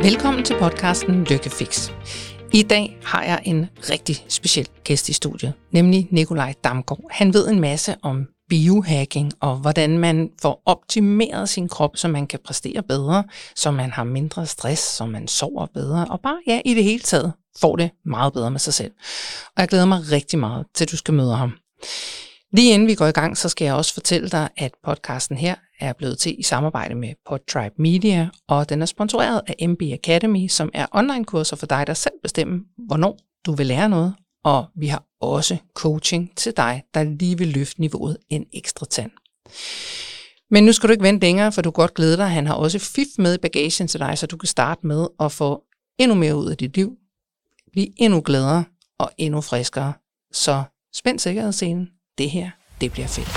Velkommen til podcasten Lykkefix. I dag har jeg en rigtig speciel gæst i studiet, nemlig Nikolaj Damgaard. Han ved en masse om biohacking og hvordan man får optimeret sin krop, så man kan præstere bedre, så man har mindre stress, så man sover bedre og bare i det hele taget får det meget bedre med sig selv. Og jeg glæder mig rigtig meget til, at du skal møde ham. Lige inden vi går i gang, så skal jeg også fortælle dig, at podcasten her er blevet til i samarbejde med Podtribe Media, og den er sponsoreret af MB Academy, som er online-kurser for dig, der selv bestemmer, hvornår du vil lære noget. Og vi har også coaching til dig, der lige vil løfte niveauet en ekstra tand. Men nu skal du ikke vente længere, for du kan godt glæde dig. Han har også fif med i bagagen til dig, så du kan starte med at få endnu mere ud af dit liv, blive endnu gladere og endnu friskere. Så spænd sikkerhedsselen. Det her, det bliver fedt.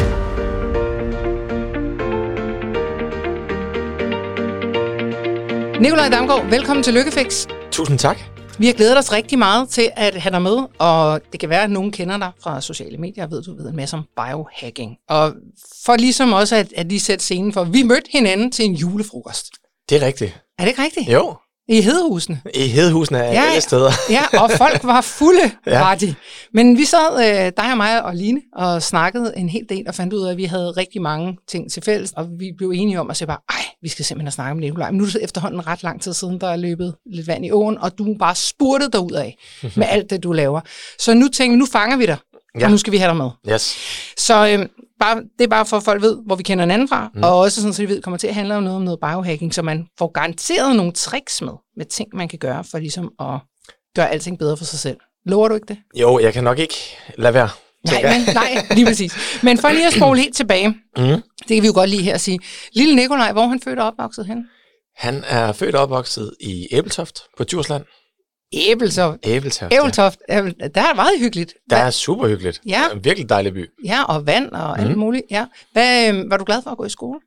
Nikolaj Damgaard, velkommen til Lykkefix. Tusind tak. Vi har glædet os rigtig meget til at have dig med, og det kan være, at nogen kender dig fra sociale medier. Jeg ved, du ved en masse om biohacking. Og for ligesom også at lige sætte scenen for, vi mødte hinanden til en julefrokost. Det er rigtigt. Er det ikke rigtigt? Jo. I Hedehusene. I Hedehusene er alle steder. Ja, og folk var fulde, var de. Men vi sad, dig og mig og Line, og snakkede en hel del, og fandt ud af, at vi havde rigtig mange ting til fælles, og vi blev enige om at sige bare, vi skal simpelthen snakke om Nikolaj. Men nu er det efterhånden ret lang tid siden, der er løbet lidt vand i åen, og du bare spurtede derudad med alt det, du laver. Så nu tænkte vi, nu fanger vi dig, og nu skal vi have dig med. Yes. Så det er bare for, at folk ved, hvor vi kender hinanden fra, og også sådan, så de ved, kommer til at handle om noget biohacking, så man får garanteret nogle tricks med ting, man kan gøre, for ligesom at gøre alting bedre for sig selv. Lover du ikke det? Jo, jeg kan nok ikke lade være. Nej, lige præcis. Men for lige at spole helt tilbage, det kan vi jo godt lige her at sige. Lille Nikolaj, hvor er han født og opvokset hen? Han er født og opvokset i Ebeltoft på Djursland. Ebeltoft, ja. Der er meget hyggeligt. Der er super hyggeligt. Ja. En virkelig dejlig by. Ja, og vand og alt muligt. Ja. Var du glad for at gå i skole?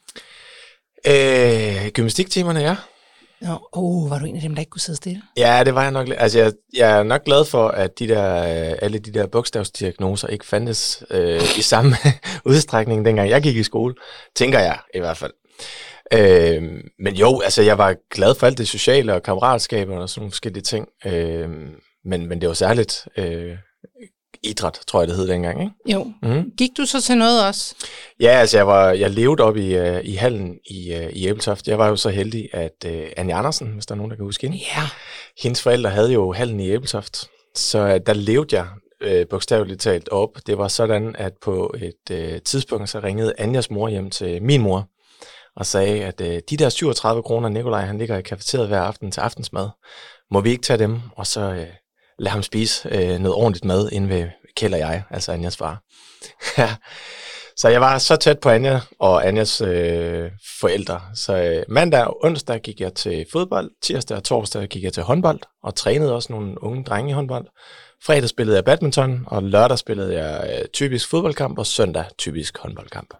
Gymnastiktimerne, ja. Var du en af dem, der ikke kunne sidde stille? Ja, det var jeg nok. Altså, jeg er nok glad for, at alle de der bogstavsdiagnoser ikke fandtes i samme udstrækning, dengang jeg gik i skole. Tænker jeg i hvert fald. Men jo, altså jeg var glad for alt det sociale og kammeratskaber og sådan nogle forskellige ting. Men det var særligt idræt, tror jeg det hed dengang, ikke? Jo. Gik du så til noget også? Ja, altså jeg levede op i hallen i Ebeltoft. Jeg var jo så heldig, at Anja Andersen, hvis der er nogen, der kan huske hende. Ja. Hendes forældre havde jo hallen i Ebeltoft. Så der levede jeg bogstaveligt talt op. Det var sådan, at på et tidspunkt så ringede Anjas mor hjem til min mor og sagde, at de der 37 kroner, Nikolaj, han ligger i cafeteriet hver aften til aftensmad. Må vi ikke tage dem, og så lade ham spise noget ordentligt mad inde ved Kjeld og jeg, altså Anjas far. Så jeg var så tæt på Anja og Anjas forældre. Så mandag og onsdag gik jeg til fodbold, tirsdag og torsdag gik jeg til håndbold, og trænede også nogle unge drenge i håndbold. Fredag spillede jeg badminton, og lørdag spillede jeg typisk fodboldkamp, og søndag typisk håndboldkamp.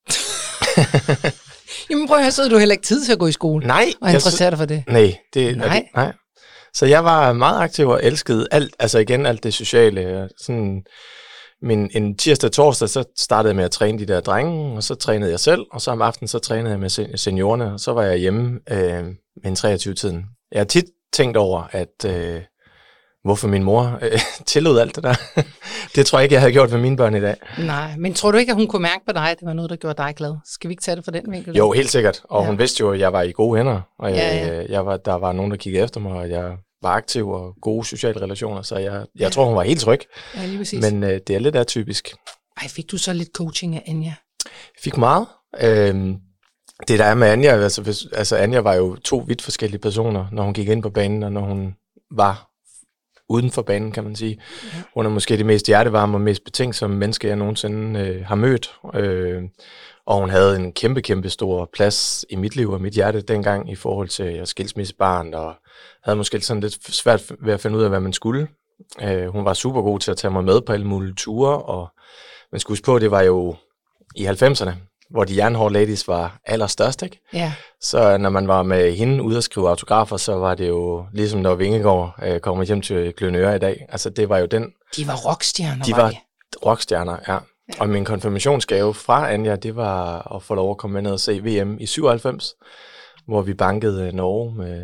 Jamen prøv at høre, så havde du heller ikke tid til at gå i skole. Nej. Og interessere dig for det. Nej. Så jeg var meget aktiv og elskede alt, altså igen alt det sociale. Sådan en tirsdag og torsdag, så startede jeg med at træne de der drenge, og så trænede jeg selv, og så om aftenen, så trænede jeg med seniorerne, og så var jeg hjemme med en 23-tiden. Jeg har tit tænkt over, at hvorfor min mor tillod alt det der. Det tror jeg ikke, jeg havde gjort for mine børn i dag. Nej, men tror du ikke, at hun kunne mærke på dig, at det var noget, der gjorde dig glad? Skal vi ikke tage det fra den vinkel? Jo, helt sikkert. Og hun vidste jo, at jeg var i gode hænder, og der var nogen, der kiggede efter mig, og jeg var aktiv og gode sociale relationer, så jeg tror, hun var helt tryg. Ja, lige præcis. Men det er lidt atypisk. Fik du så lidt coaching af Anja? Jeg fik meget. Det der er med Anja, altså Anja var jo 2 vidt forskellige personer, når hun gik ind på banen, og når hun var uden for banen, kan man sige. Ja. Hun er måske det mest hjertevarme og mest betænksomme menneske, jeg nogensinde har mødt. Og hun havde en kæmpe stor plads i mit liv og mit hjerte dengang i forhold til at skilsmissebarn, og havde måske sådan lidt svært ved at finde ud af, hvad man skulle. Hun var super god til at tage mig med på alle mulige ture, og man skulle huske på, det var jo i 90'erne, hvor de jernhårde ladies var allerstørst, ikke? Ja. Så når man var med hende ude at skrive autografer, så var det jo ligesom når Vingegaard kommer hjem til Klønøre i dag. Altså det var jo den... De var rockstjerner, De var rockstjerner, ja. Og min konfirmationsgave fra Anja, det var at få lov at komme med ned og se VM i 97, hvor vi bankede Norge med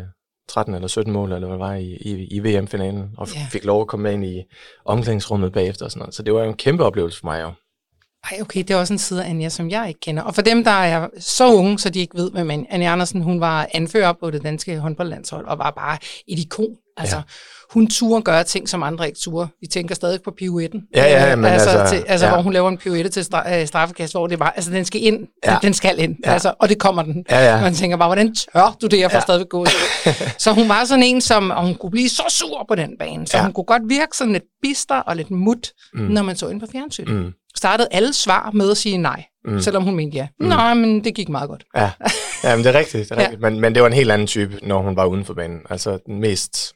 13 eller 17 mål, eller hvad det var, i VM-finalen, og fik lov at komme med ind i omklædningsrummet bagefter og sådan noget. Så det var jo en kæmpe oplevelse for mig jo. Ej, okay, det er også en side af Anja, som jeg ikke kender. Og for dem, der er så unge, så de ikke ved, hvem Anja Andersen, hun var anfører på det danske håndboldlandshold, og var bare et ikon. Altså, hun turde gøre ting, som andre ikke turde. Vi tænker stadig på pirouetten. Men altså, hvor hun laver en pirouette til straffekast, hvor det var, altså den skal ind, den skal ind, altså, og det kommer den. Man tænker bare, hvordan tør du det, jeg får stadig gå til. Så hun var sådan en, og hun kunne blive så sur på den bane, så hun kunne godt virke sådan lidt bister og lidt mut, når man så ind på fjernsynet. Startede alle svar med at sige nej, selvom hun mente ja. Nej, men det gik meget godt. Ja, men det er rigtigt. Men det var en helt anden type, når hun var uden for banen. Altså den mest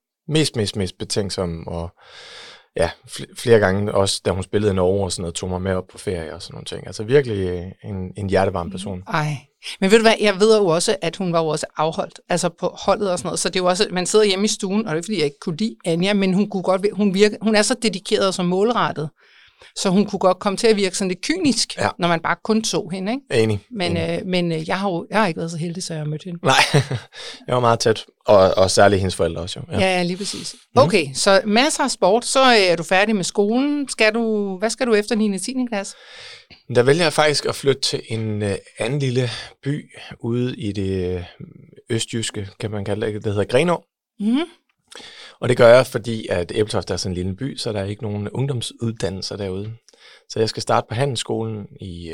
betænksom, og flere gange også, da hun spillede i Norge og sådan noget, tog mig med op på ferie og sådan nogle ting. Altså virkelig en hjertevarm person. Ej. Men ved du hvad, jeg ved jo også, at hun var jo også afholdt, altså på holdet og sådan noget, så det er jo også, man sidder hjemme i stuen, og det er fordi, jeg ikke kunne lide Anja, men hun kunne godt, hun er så dedikeret og så målrettet, så hun kunne godt komme til at virke sådan lidt kynisk, når man bare kun så hende, ikke? Enig. Men jeg har ikke været så heldig, så jeg har mødt hende. Nej, jeg var meget tæt, og særligt hendes forældre også jo. Ja, lige præcis. Okay, så masser af sport, så er du færdig med skolen. Hvad skal du efter 9. og 10. klasse? Der vælger jeg faktisk at flytte til en anden lille by ude i det østjyske, kan man kalde det, hedder Grenaa. Og det gør jeg, fordi at Ebeltoft er sådan en lille by, så der er ikke nogen ungdomsuddannelser derude. Så jeg skal starte på handelsskolen i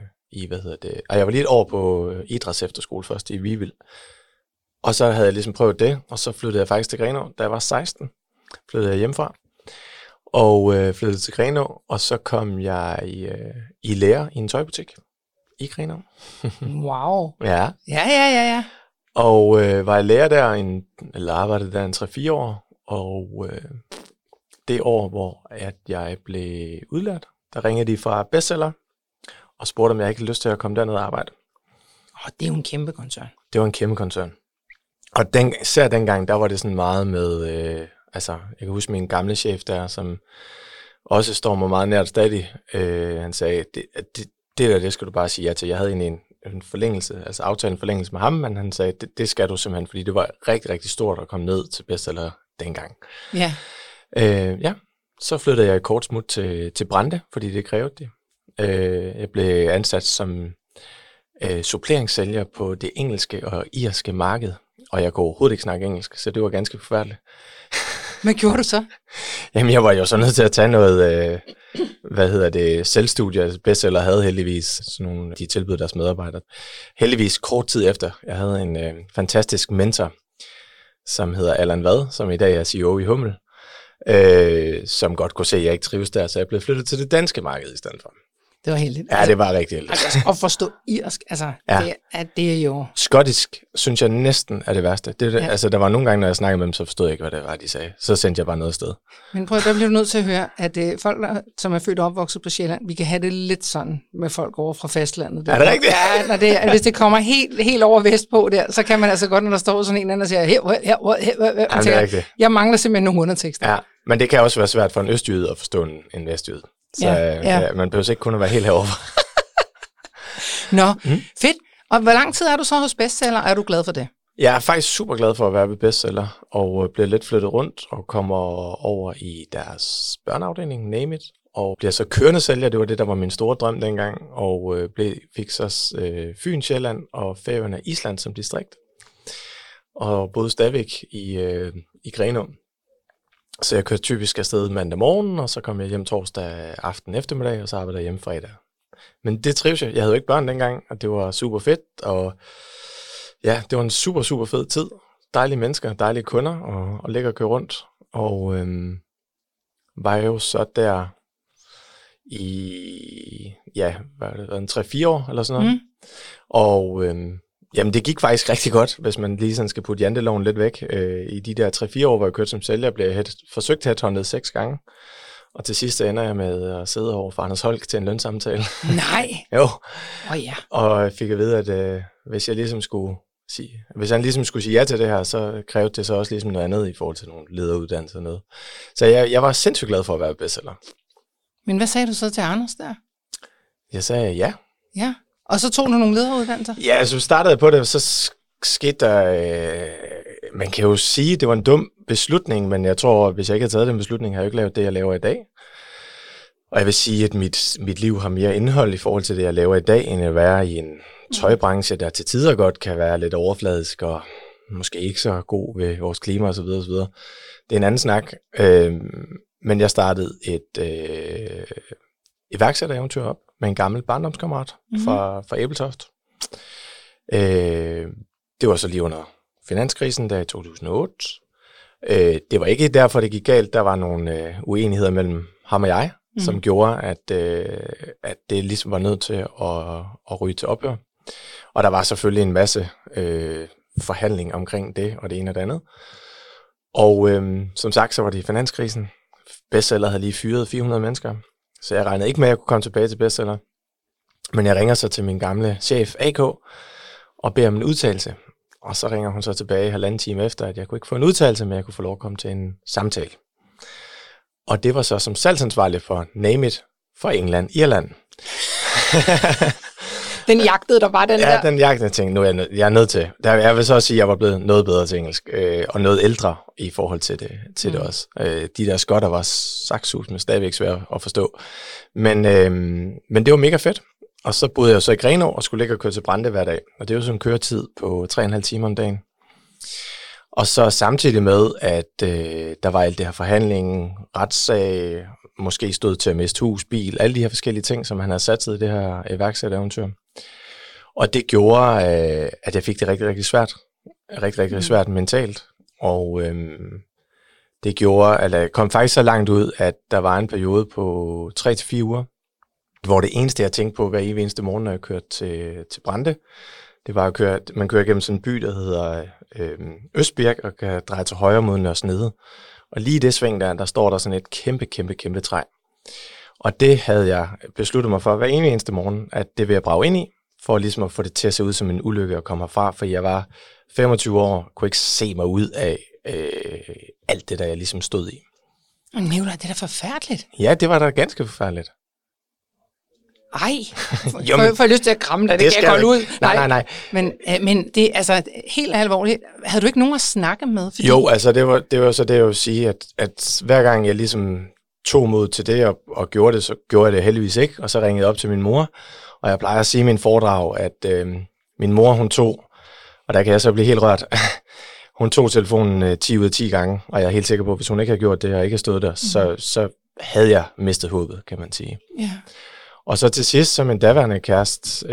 og jeg var lige et år på idræts efterskole først i Vivild. Og så havde jeg ligesom prøvet det, og så flyttede jeg faktisk til Grenaa, da jeg var 16. Flyttede jeg hjemmefra, og flyttede til Grenaa, og så kom jeg i lære i en tøjbutik i Grenaa. Wow. Ja. Ja. Og var jeg lærer der, eller arbejdede der en 3-4 år, og det år, hvor jeg blev udlært, der ringede de fra Bestseller, og spurgte, om jeg ikke havde lyst til at komme derned og arbejde. Det er jo en kæmpe koncern. Det var en kæmpe koncern. Og dengang, der var det sådan meget med, jeg kan huske min gamle chef der, som også står mig meget nært stadig. Han sagde, det skal du bare sige ja til. Jeg havde egentlig en forlængelse, altså aftalen forlængelse med ham, men han sagde, det skal du simpelthen, fordi det var rigtig, rigtig stort at komme ned til Bestseller dengang. Ja. Så flyttede jeg i kort smut til Brande, fordi det krævede det. Jeg blev ansat som suppleringssælger på det engelske og irske marked, og jeg kunne overhovedet ikke snakke engelsk, så det var ganske forfærdeligt. Hvad gjorde du så? Jamen, jeg var jo så nødt til at tage noget, selvstudie. Bestseller havde heldigvis sådan nogle, de tilbød deres medarbejdere. Heldigvis kort tid efter, jeg havde en fantastisk mentor, som hedder Allan Vad, som i dag er CEO i Hummel, som godt kunne se, at jeg ikke trives der, så jeg blev flyttet til det danske marked i stedet for. Det var heldigt. Ja, det var rigtig heldigt. At forstå irsk, det er jo... Skottisk, synes jeg næsten er det værste. Altså, der var nogle gange, når jeg snakkede med dem, så forstod jeg ikke, hvad det var, de sagde. Så sendte jeg bare noget sted. Men prøv, der bliver du nødt til at høre, at folk, som er født og opvokset på Sjælland, vi kan have det lidt sådan med folk over fra fastlandet. Er det rigtigt? Ja, hvis det kommer helt over vestpå der, så kan man altså godt, når der står sådan en anden og siger, her. Jeg mangler simpelthen nogle undertekster. Ja, men det kan også være svært for en østjyde at forstå en vestjyde. Så man behøver ikke kun at være helt herovre. Nå, fedt. Og hvor lang tid er du så hos Bestseller, og er du glad for det? Jeg er faktisk super glad for at være ved Bestseller, og bliver lidt flyttet rundt, og kommer over i deres børneafdeling, Name It, og bliver så kørende sælger. Det var det, der var min store drøm dengang, og fik så Fyn, Sjælland og Færøerne og Island som distrikt. Og boede stadigvæk i Grenaa. Så jeg kørte typisk afsted mandag morgen, og så kom jeg hjem torsdag aften eftermiddag, og så arbejdede jeg hjemme fredag. Men det trives jeg. Jeg havde jo ikke børn dengang, og det var super fedt, og ja, det var en super, super fed tid. Dejlige mennesker, dejlige kunder, og lækker at køre rundt. Og var jo så der i, en 3-4 år, eller sådan noget. Og jamen, det gik faktisk rigtig godt, hvis man lige sådan skal putte janteloven lidt væk. I de der 3-4 år, hvor jeg kørte som sælger, blev jeg forsøgt headhunted 6 gange. Og til sidst ender jeg med at sidde over for Anders Holk til en lønsamtale. Nej! Jo. Ja. Og jeg fik at vide, at hvis han ligesom skulle sige ja til det her, så krævede det så også ligesom noget andet i forhold til nogle lederuddannelser og noget. Så jeg var sindssygt glad for at være bestseller. Men hvad sagde du så til Anders der? Jeg sagde ja. Ja. Og så tog du nogle lederuddannelser? Ja, så startede jeg på det, så skete der man kan jo sige, at det var en dum beslutning, men jeg tror, hvis jeg ikke havde taget den beslutning, har jeg jo ikke lavet det, jeg laver i dag. Og jeg vil sige, at mit liv har mere indhold i forhold til det, jeg laver i dag, end at være i en tøjbranche, der til tider godt kan være lidt overfladisk og måske ikke så god ved vores klima osv. osv. Det er en anden snak. Men jeg startede et iværksættereventyr op med en gammel barndomskammerat fra Ebeltoft. Det var så lige under finanskrisen der i 2008. Det var ikke derfor, det gik galt. Der var nogle uenigheder mellem ham og jeg, som gjorde, at det ligesom var nødt til at ryge til ophør. Og der var selvfølgelig en masse forhandling omkring det og det ene og det andet. Og som sagt, så var det i finanskrisen. Bestseller havde lige fyret 400 mennesker, så jeg regnede ikke med, at jeg kunne komme tilbage til bestseller. Men jeg ringer så til min gamle chef, AK, og beder om en udtalelse. Og så ringer hun så tilbage 1,5 time efter, at jeg kunne ikke få en udtalelse, men jeg kunne få lov at komme til en samtale. Og det var så som salgsansvarlig for Name It for England, Irland. Den jagtede der bare, den der? Ja, den jagtede. Jeg tænkte, nu er jeg nødt til. Jeg vil så sige, at jeg var blevet noget bedre til engelsk, og noget ældre i forhold til det også. De der skotter var saksus, men stadigvæk svært at forstå. Men det var mega fedt. Og så boede jeg så i Grenaa og skulle ligge og køre til Brande hver dag. Og det var sådan en køretid på 3,5 timer om dagen. Og så samtidig med, at der var alt det her forhandling, retssag, måske stod til at miste hus, bil, alle de her forskellige ting, som han havde sat i det her iværksættereventyr. Og det gjorde, at jeg fik det rigtig, rigtig svært. Rigtig svært mentalt. Og det gjorde, at jeg kom faktisk så langt ud, at der var en periode på 3-4 uger, hvor det eneste, jeg tænkte på hver eneste morgen, når jeg kørte til Brande, det var at køre, man kører gennem sådan en by, der hedder Østbirk, og kan dreje til højre mod Nørre Snede. Og lige i det sving der står der sådan et kæmpe træ. Og det havde jeg besluttet mig for hver eneste morgen, at det vil jeg brage ind i, for ligesom at få det til at se ud som en ulykke at komme herfra, for jeg var 25 år, kunne ikke se mig ud af alt det, der jeg ligesom stod i. Men Nicolaj, det er da forfærdeligt. Ja, det var da ganske forfærdeligt. Ej, får jeg lyst til at kramme dig, det kan jeg holde ud. Nej. Men det er altså helt alvorligt. Havde du ikke nogen at snakke med? Fordi... Jo, altså det var så det, jeg vil sige, at hver gang jeg ligesom tog mod til det og gjorde det, så gjorde jeg det heldigvis ikke. Og så ringede jeg op til min mor, og jeg plejer at sige i min foredrag, at min mor, hun tog, og der kan jeg så blive helt rørt, hun tog telefonen 10 ud af 10 gange, og jeg er helt sikker på, at hvis hun ikke havde gjort det, og ikke havde stået der, så havde jeg mistet håbet, kan man sige. Ja. Og så til sidst, som en daværende kæreste,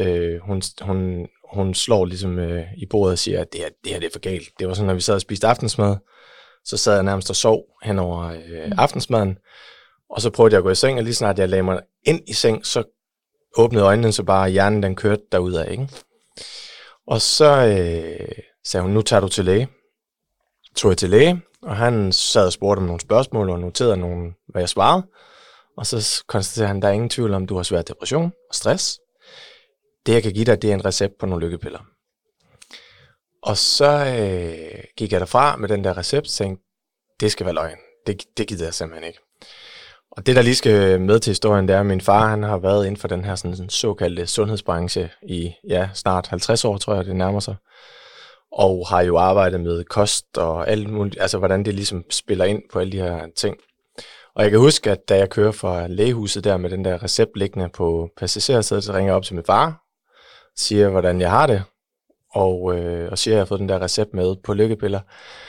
hun slår ligesom i bordet og siger, at det her det er for galt. Det var sådan, når vi sad og spiste aftensmad, så sad jeg nærmest og sov hen over aftensmaden, og så prøvede jeg at gå i seng, og lige snart jeg lagde mig ind i seng, så åbnede øjnene, så bare hjernen den kørte derudad, ikke? Og så sagde hun, nu tager du til læge. Tog jeg til læge, og han sad og spurgte om nogle spørgsmål, og noterede hvad jeg svarede. Og så konstaterer han, at der er ingen tvivl om, du har svær depression og stress. Det, jeg kan give dig, det er en recept på nogle lykkepiller. Og så gik jeg derfra med den der recept, og tænkte, det skal være løgn. Det gider jeg simpelthen ikke. Og det, der lige skal med til historien, det er, at min far, han har været inden for den her sådan såkaldte sundhedsbranche i snart 50 år, tror jeg, det nærmer sig. Og har jo arbejdet med kost og alt muligt, altså hvordan det ligesom spiller ind på alle de her ting. Og jeg kan huske, at da jeg kører fra lægehuset der med den der recept liggende på passagersædet, så ringer jeg op til min far, siger, hvordan jeg har det, og siger, at jeg har fået den der recept med på lykkepiller.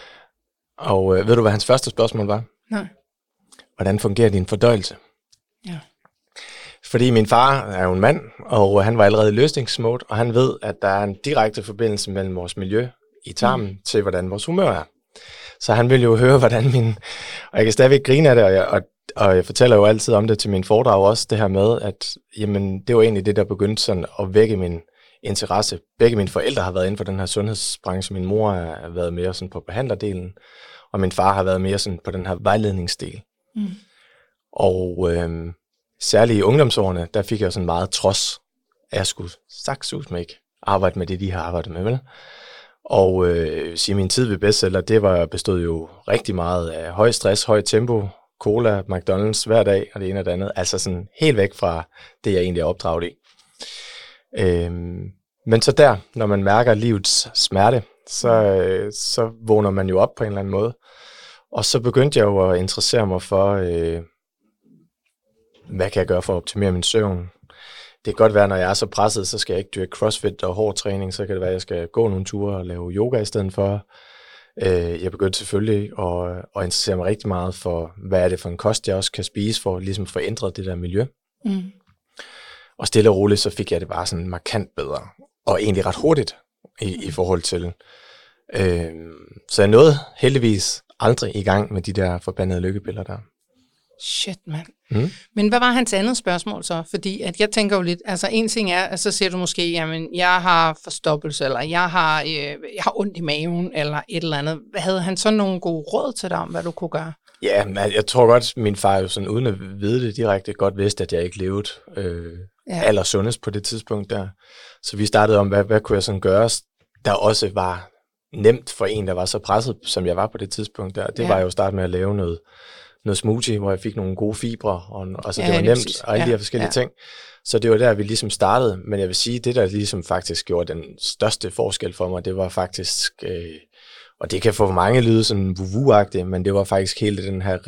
Og ved du, hvad hans første spørgsmål var? Nej. Hvordan fungerer din fordøjelse? Ja. Fordi min far er jo en mand, og han var allerede i løsningsmode, og han ved, at der er en direkte forbindelse mellem vores miljø i tarmen til, hvordan vores humør er. Så han vil jo høre, hvordan og jeg kan stadigvæk grine af det, og jeg fortæller jo altid om det til min foredrag også, det her med, at jamen, det var egentlig det, der begyndte sådan at vække min interesse. Begge mine forældre har været inden for den her sundhedsbranche. Min mor har været mere sådan på behandlerdelen, og min far har været mere sådan på den her vejledningsdel. Mm. Og særligt i ungdomsårene, der fik jeg sådan meget trods, at jeg skulle sagsud med ikke arbejde med det, de har arbejdet med, vel? Og sige, min tid ved bestseller, det bestod jo rigtig meget af høj stress, høj tempo, cola, McDonald's hver dag, og det ene og det andet. Altså sådan helt væk fra det, jeg egentlig er opdraget i. Men så der, når man mærker livets smerte, så vågner man jo op på en eller anden måde. Og så begyndte jeg jo at interessere mig for, hvad kan jeg gøre for at optimere min søvn? Det kan godt være, når jeg er så presset, så skal jeg ikke dyrke crossfit og hård træning, så kan det være, at jeg skal gå nogle ture og lave yoga i stedet for. Jeg begyndte selvfølgelig at interessere mig rigtig meget for, hvad er det for en kost, jeg også kan spise for ligesom at få ændret det der miljø. Mm. Og stille og roligt, så fik jeg det bare sådan markant bedre, og egentlig ret hurtigt i forhold til. Så jeg nåede heldigvis aldrig i gang med de der forbandede lykkepiller der. Shit, mand. Mm. Men hvad var hans andet spørgsmål så? Fordi at jeg tænker jo lidt, altså en ting er, at så siger du måske, jamen jeg har forstoppelse, eller jeg har ondt i maven, eller et eller andet. Havde han så nogle gode råd til dig om, hvad du kunne gøre? Ja, jeg tror godt, min far jo sådan, uden at vide det direkte, godt vidste, at jeg ikke levede allersundest på det tidspunkt der. Så vi startede om, hvad kunne jeg sådan gøre, der også var nemt for en, der var så presset, som jeg var på det tidspunkt der. Det var jo at starte med at lave noget smoothie, hvor jeg fik nogle gode fibre, og så det var nemt, præcis. Og alle de her forskellige ting. Så det var der, vi ligesom startede, men jeg vil sige, det der ligesom faktisk gjorde den største forskel for mig, det var faktisk, og det kan for mange lyde sådan vuvu-agtigt, men det var faktisk hele den her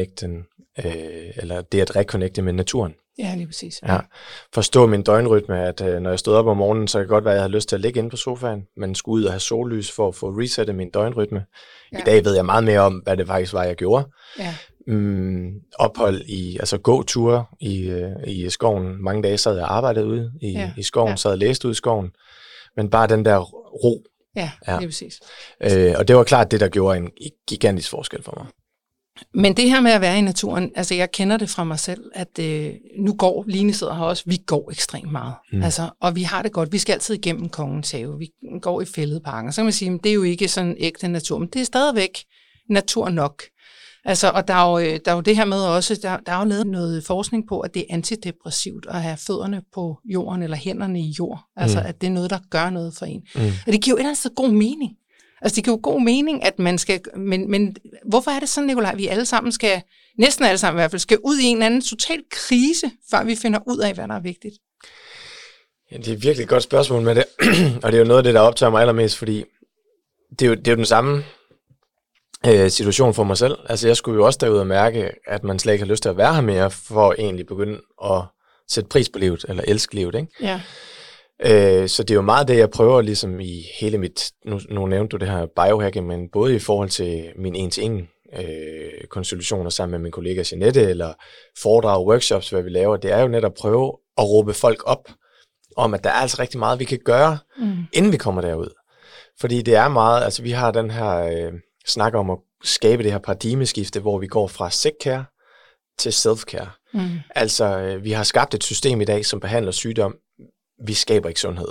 eller det at reconnecte med naturen. Ja, lige præcis. Ja. Forstå min døgnrytme, at når jeg stod op om morgenen, så kan det godt være, at jeg havde lyst til at ligge inde på sofaen, men skulle ud og have sollys for at få resettet min døgnrytme. Ja. I dag ved jeg meget mere om, hvad det faktisk var, jeg gjorde. Ja. Ophold altså gåture i skoven. Mange dage sad jeg og arbejdede ude i skoven, sad og læste ude i skoven. Men bare den der ro. Ja, lige præcis. Og det var klart det, der gjorde en gigantisk forskel for mig. Men det her med at være i naturen, altså jeg kender det fra mig selv, at nu går, Line sidder her også, vi går ekstremt meget. Altså, og vi har det godt, vi skal altid igennem Kongens Have, vi går i Fælledparken, så kan man sige, det er jo ikke sådan ægte natur, men det er stadigvæk natur nok. Altså, og der er jo det her med også, der er jo lavet noget forskning på, at det er antidepressivt at have fødderne på jorden, eller hænderne i jord. Altså, at det er noget, der gør noget for en. Og det giver jo et eller andet sted god mening. Altså, det giver jo god mening, at man skal... Men hvorfor er det sådan, Nikolaj, vi alle sammen skal, næsten alle sammen i hvert fald, skal ud i en anden total krise, før vi finder ud af, hvad der er vigtigt? Ja, det er virkelig et godt spørgsmål med det. Og det er jo noget af det, der optager mig allermest, fordi det er jo den samme situation for mig selv. Altså, jeg skulle jo også derud og mærke, at man slet ikke har lyst til at være her mere, for at egentlig begynde at sætte pris på livet, eller elske livet, ikke? Ja. Så det er jo meget det, jeg prøver ligesom i hele mit, nu nævnte du det her biohacking, men både i forhold til min en-til-en konsultationer sammen med min kollega Jeanette, eller foredrag, workshops, hvad vi laver, det er jo netop at prøve at råbe folk op, om at der er altså rigtig meget, vi kan gøre, inden vi kommer derud. Fordi det er meget, altså vi har den her snak om at skabe det her paradigmeskifte, hvor vi går fra sick-care til self-care. Altså, vi har skabt et system i dag, som behandler sygdom. Vi skaber ikke sundhed.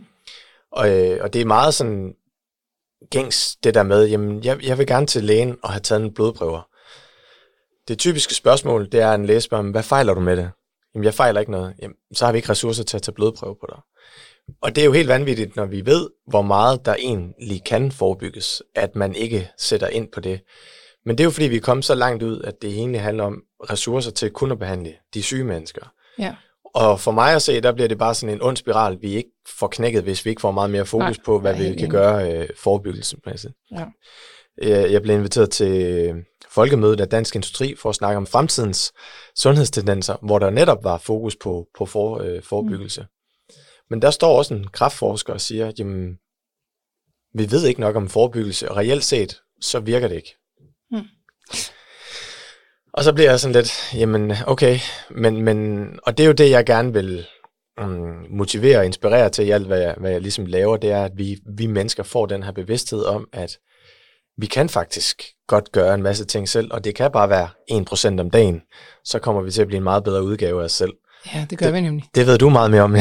Og det er meget sådan gængs det der med, jamen, jeg vil gerne til lægen og have taget en blodprøver. Det typiske spørgsmål, det er, at en læge spørger, hvad fejler du med det? Jamen, jeg fejler ikke noget. Jamen, så har vi ikke ressourcer til at tage blodprøver på dig. Og det er jo helt vanvittigt, når vi ved, hvor meget der egentlig kan forebygges, at man ikke sætter ind på det. Men det er jo fordi, vi er kommet så langt ud, at det egentlig handler om ressourcer til kun at behandle de syge mennesker. Ja. Og for mig at se, der bliver det bare sådan en ond spiral, vi ikke får knækket, hvis vi ikke får meget mere fokus på, hvad vi kan gøre forebyggelsesmæssigt. Ja. Jeg blev inviteret til folkemødet af Dansk Industri for at snakke om fremtidens sundhedstendenser, hvor der netop var fokus på forebyggelse. Men der står også en kræftforsker og siger, jamen, vi ved ikke nok om forebyggelse, og reelt set, så virker det ikke. Og så bliver jeg sådan lidt, jamen okay, men og det er jo det, jeg gerne vil motivere og inspirere til i alt, hvad jeg ligesom laver, det er, at vi mennesker får den her bevidsthed om, at vi kan faktisk godt gøre en masse ting selv, og det kan bare være 1% om dagen, så kommer vi til at blive en meget bedre udgave af os selv. Ja, det gør vi nemlig. Det ved du meget mere om.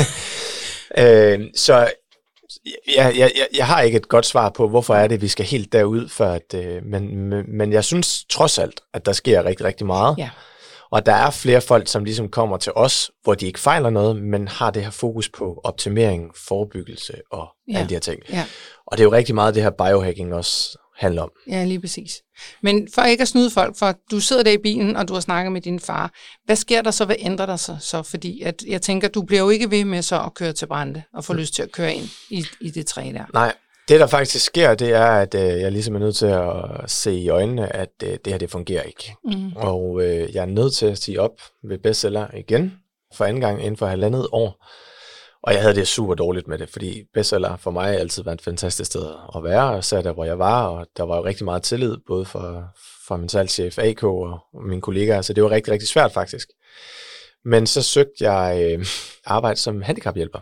Så jeg har ikke et godt svar på, hvorfor er det, vi skal helt derud, men jeg synes trods alt, at der sker rigtig, rigtig meget. Ja. Og der er flere folk, som ligesom kommer til os, hvor de ikke fejler noget, men har det her fokus på optimering, forebyggelse og alle de her ting. Ja. Og det er jo rigtig meget det her biohacking også handle om. Ja, lige præcis. Men for ikke at snyde folk, for du sidder der i bilen, og du har snakket med din far. Hvad sker der så? Hvad ændrer der sig så? Fordi at jeg tænker, du bliver jo ikke ved med så at køre til Brande og få lyst til at køre ind i det træ der. Nej, det der faktisk sker, det er, at jeg ligesom er nødt til at se i øjnene, at det her, det fungerer ikke. Og jeg er nødt til at sige op ved bestseller igen, for anden gang inden for 1,5 år. Og jeg havde det super dårligt med det, fordi bestseller for mig altid var et fantastisk sted at være, og så der, hvor jeg var, og der var jo rigtig meget tillid, både for min salgschef AK og mine kollegaer, så det var rigtig, rigtig svært faktisk. Men så søgte jeg arbejde som handicaphjælper.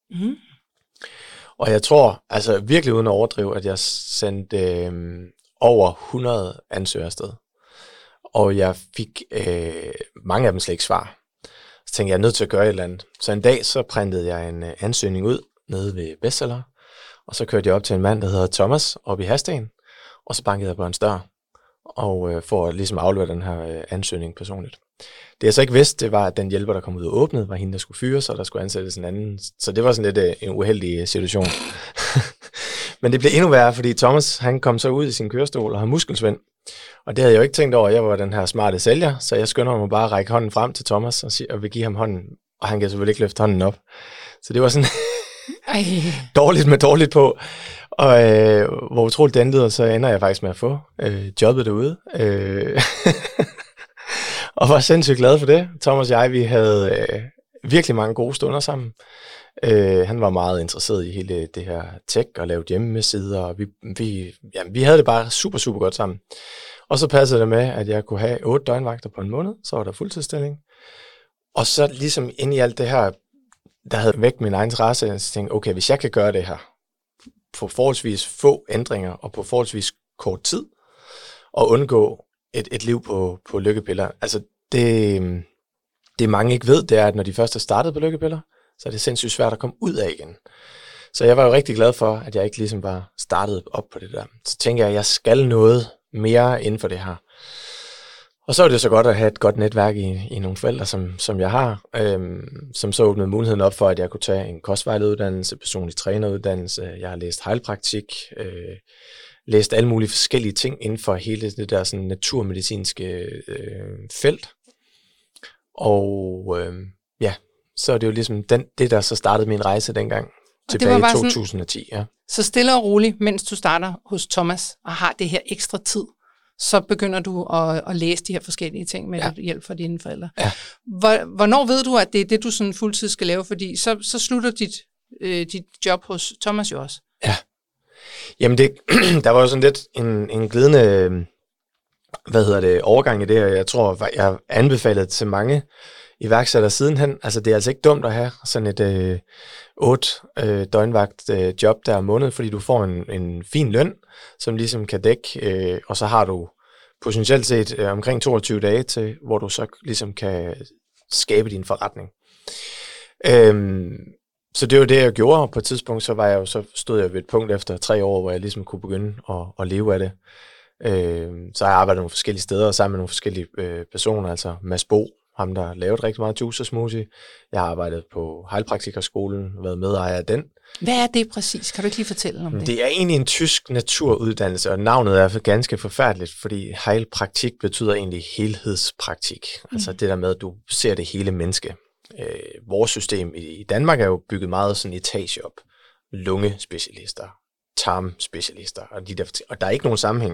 Og jeg tror, altså virkelig uden at overdrive, at jeg sendte over 100 ansøgere afsted. Og jeg fik mange af dem slet ikke svar. Så tænkte jeg, er nødt til at gøre et eller andet. Så en dag, så printede jeg en ansøgning ud nede ved bestseller. Og så kørte jeg op til en mand, der hedder Thomas, oppe i Hasten. Og så bankede jeg på hans dør. Og for at ligesom aflevere den her ansøgning personligt. Det jeg så ikke vidste, det var, at den hjælper, der kom ud og åbnede, var hende, der skulle fyres, og der skulle ansættes en anden. Så det var sådan lidt en uheldig situation. Men det blev endnu værre, fordi Thomas, han kom så ud i sin kørestol og har muskelsvind. Og det havde jeg jo ikke tænkt over, jeg var den her smarte sælger, så jeg skynder mig bare at række hånden frem til Thomas og vil give ham hånden, og han kan selvfølgelig ikke løfte hånden op. Så det var sådan dårligt med dårligt på. Og hvor utroligt det endte, så ender jeg faktisk med at få jobbet derude. Og var sindssygt glad for det. Thomas og jeg, vi havde virkelig mange gode stunder sammen. Han var meget interesseret i hele det her tech og lavede hjemmesider, og vi havde det bare super, super godt sammen. Og så passede det med, at jeg kunne have 8 døgnvagter på en måned, så var der fuldtidsstilling. Og så ligesom ind i alt det her, der havde væk min egen interesse, så tænkte okay, hvis jeg kan gøre det her på forholdsvis få ændringer og på forholdsvis kort tid, og undgå et liv på lykkepiller. Altså det mange ikke ved, det er, at når de først er startet på lykkepiller, så er det sindssygt svært at komme ud af igen. Så jeg var jo rigtig glad for, at jeg ikke ligesom bare startede op på det der. Så tænker jeg, at jeg skal noget mere inden for det her. Og så er det så godt at have et godt netværk i nogle forældre, som jeg har, som så åbnede muligheden op for, at jeg kunne tage en kostvejlederuddannelse, personlig træneruddannelse. Jeg har læst heilpraktik, læst alle mulige forskellige ting inden for hele det der sådan naturmedicinske felt. Og så er det jo ligesom det, der så startede min rejse dengang, tilbage i 2010. Ja. Så stille og roligt, mens du starter hos Thomas og har det her ekstra tid, så begynder du at læse de her forskellige ting med hjælp fra dine forældre. Ja. Hvornår ved du, at det er det, du sådan fuldtid skal lave? Fordi så slutter dit job hos Thomas jo også. Ja. Jamen der var jo sådan lidt en glidende overgang i det, og jeg tror, jeg anbefalede til mange iværksættere sidenhen. Altså det er altså ikke dumt at have sådan et 8 døgnvagt job der om måneden, fordi du får en fin løn, som ligesom kan dække, og så har du potentielt set omkring 22 dage til, hvor du så ligesom kan skabe din forretning. Så det var det, jeg gjorde, og på et tidspunkt så stod jeg ved et punkt efter 3 år, hvor jeg ligesom kunne begynde at leve af det. Så har jeg arbejdet nogle forskellige steder sammen med nogle forskellige personer, altså Mads Bo, ham der lavede rigtig meget juice og smoothie. Jeg har arbejdet på heilpraktikerskolen, været medejer af den. Hvad er det præcis? Kan du ikke lige fortælle om det? Det er egentlig en tysk naturuddannelse, og navnet er ganske forfærdeligt, fordi heilpraktik betyder egentlig helhedspraktik. Altså det der med, at du ser det hele menneske. Vores system i Danmark er jo bygget meget sådan etage op. Lungespecialister, tarmspecialister, og der er ikke nogen sammenhæng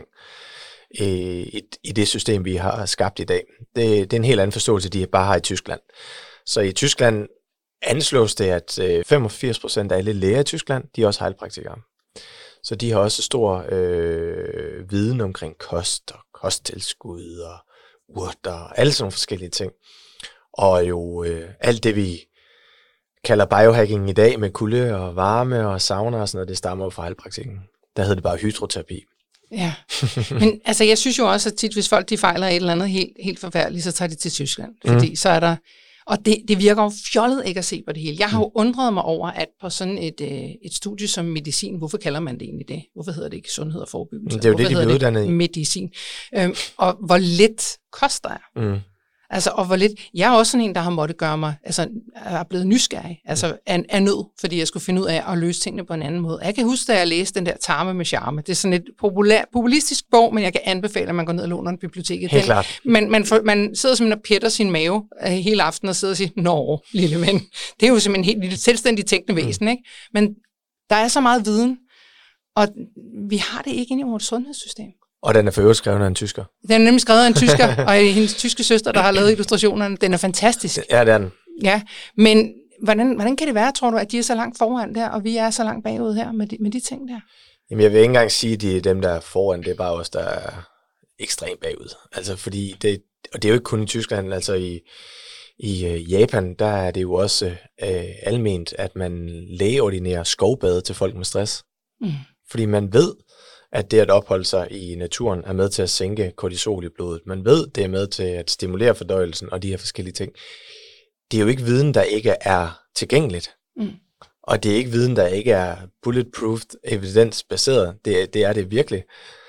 i det system, vi har skabt i dag. Det er en helt anden forståelse, de bare har i Tyskland. Så i Tyskland anslås det, at 85% af alle læger i Tyskland, de er også heilpraktikere. Så de har også stor viden omkring kost og kosttilskud og urter og alle sådan nogle forskellige ting. Og jo alt det, vi kalder biohacking i dag med kulde og varme og sauna og sådan noget, det stammer jo fra heilpraktikken. Der hedder det bare hydroterapi. Ja, men altså jeg synes jo også, at tit, hvis folk de fejler et eller andet helt forfærdeligt, så tager de til Tyskland. Fordi så er der, og det virker jo fjollet ikke at se på det hele. Jeg har jo undret mig over, at på sådan et studie som medicin, hvorfor kalder man det egentlig det? Hvorfor hedder det ikke sundhed og forebyggelse? Det er jo det, de bliver uddannet i. Medicin. Og hvor lidt koster jeg? Altså, og hvor lidt, jeg er også sådan en, der har måttet gøre mig, altså, er blevet nysgerrig, altså af nød, fordi jeg skulle finde ud af at løse tingene på en anden måde. Jeg kan huske, da jeg læste den der Tarme med charme. Det er sådan et populistisk bog, men jeg kan anbefale, at man går ned og låner den biblioteket. Helt klart. Man sidder simpelthen og pætter sin mave hele aftenen og sidder og siger, nå, lille ven. Det er jo simpelthen en helt lille selvstændig tænkende væsen, ikke? Men der er så meget viden, og vi har det ikke inde i vores sundhedssystem. Og den er for øvrigt skrevet af en tysker. Den er nemlig skrevet af en tysker, og hendes tyske søster, der har lavet illustrationerne. Den er fantastisk. Ja, det er den. Ja, men hvordan kan det være, tror du, at de er så langt foran der, og vi er så langt bagud her med de ting der? Jamen, jeg vil ikke engang sige, at de er dem, der er foran. Det er bare os, der er ekstremt bagud. Altså, fordi og det er jo ikke kun i Tyskland. Altså, i Japan, der er det jo også alment, at man lægeordinerer skovbade til folk med stress. Mm. Fordi man ved, at det at opholde sig i naturen er med til at sænke kortisol i blodet. Man ved, det er med til at stimulere fordøjelsen og de her forskellige ting. Det er jo ikke viden, der ikke er tilgængeligt. Mm. Og det er ikke viden, der ikke er bulletproof, evidensbaseret. Det er det virkelig.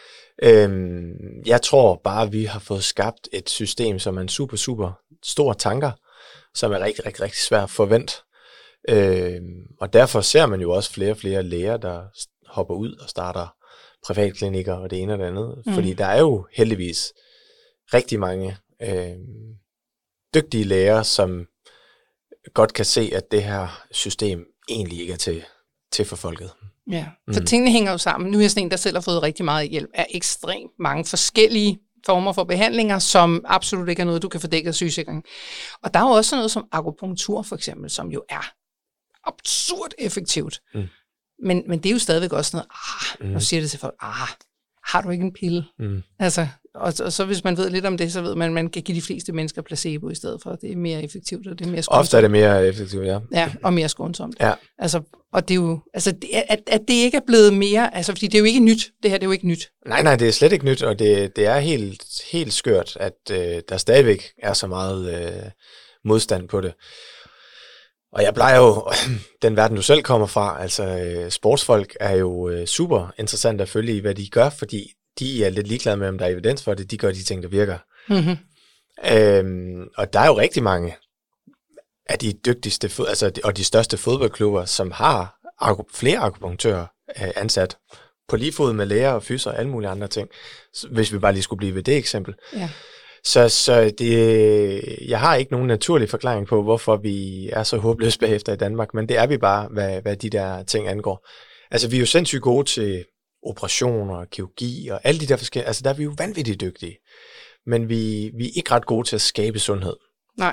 Jeg tror bare, at vi har fået skabt et system, som er en super, super stor tanker, som er rigtig, rigtig, rigtig svært at forvente. Og derfor ser man jo også flere og flere læger, der hopper ud og starter privatklinikker og det ene og det andet. Mm. Fordi der er jo heldigvis rigtig mange dygtige læger, som godt kan se, at det her system egentlig ikke er til for folket. Ja, for tingene hænger jo sammen. Nu er jeg sådan en, der selv har fået rigtig meget hjælp af ekstremt mange forskellige former for behandlinger, som absolut ikke er noget, du kan få dækket af sygesikring. Og der er jo også noget som akupunktur for eksempel, som jo er absurd effektivt. Mm. Men det er jo stadigvæk også noget, nu siger det til folk, har du ikke en pille? Mm. Altså, og så hvis man ved lidt om det, så ved man, at man kan give de fleste mennesker placebo i stedet for. Det er mere effektivt, og det er mere skånsomt. Ofte er det mere effektivt, ja. Ja, og mere skånsomt. Ja. Altså, og det er jo, altså, at det ikke er blevet mere, altså, fordi det er jo ikke nyt. Det her, det er jo ikke nyt. Nej, det er slet ikke nyt, og det er helt skørt, at der stadigvæk er så meget modstand på det. Og jeg plejer jo, den verden du selv kommer fra, altså sportsfolk er jo super interessant at følge i, hvad de gør, fordi de er lidt ligeglade med, om der er evidens for det, de gør de ting, der virker. Mm-hmm. Og der er jo rigtig mange af de dygtigste, og de største fodboldklubber, som har flere akupunktører ansat, på lige fod med læger og fyser og alle mulige andre ting, hvis vi bare lige skulle blive ved det eksempel. Ja. Så jeg har ikke nogen naturlig forklaring på, hvorfor vi er så håbløse bagefter i Danmark, men det er vi bare, hvad de der ting angår. Altså, vi er jo sindssygt gode til operationer, kirurgi og alle de der forskellige, altså der er vi jo vanvittigt dygtige, men vi er ikke ret gode til at skabe sundhed. Nej,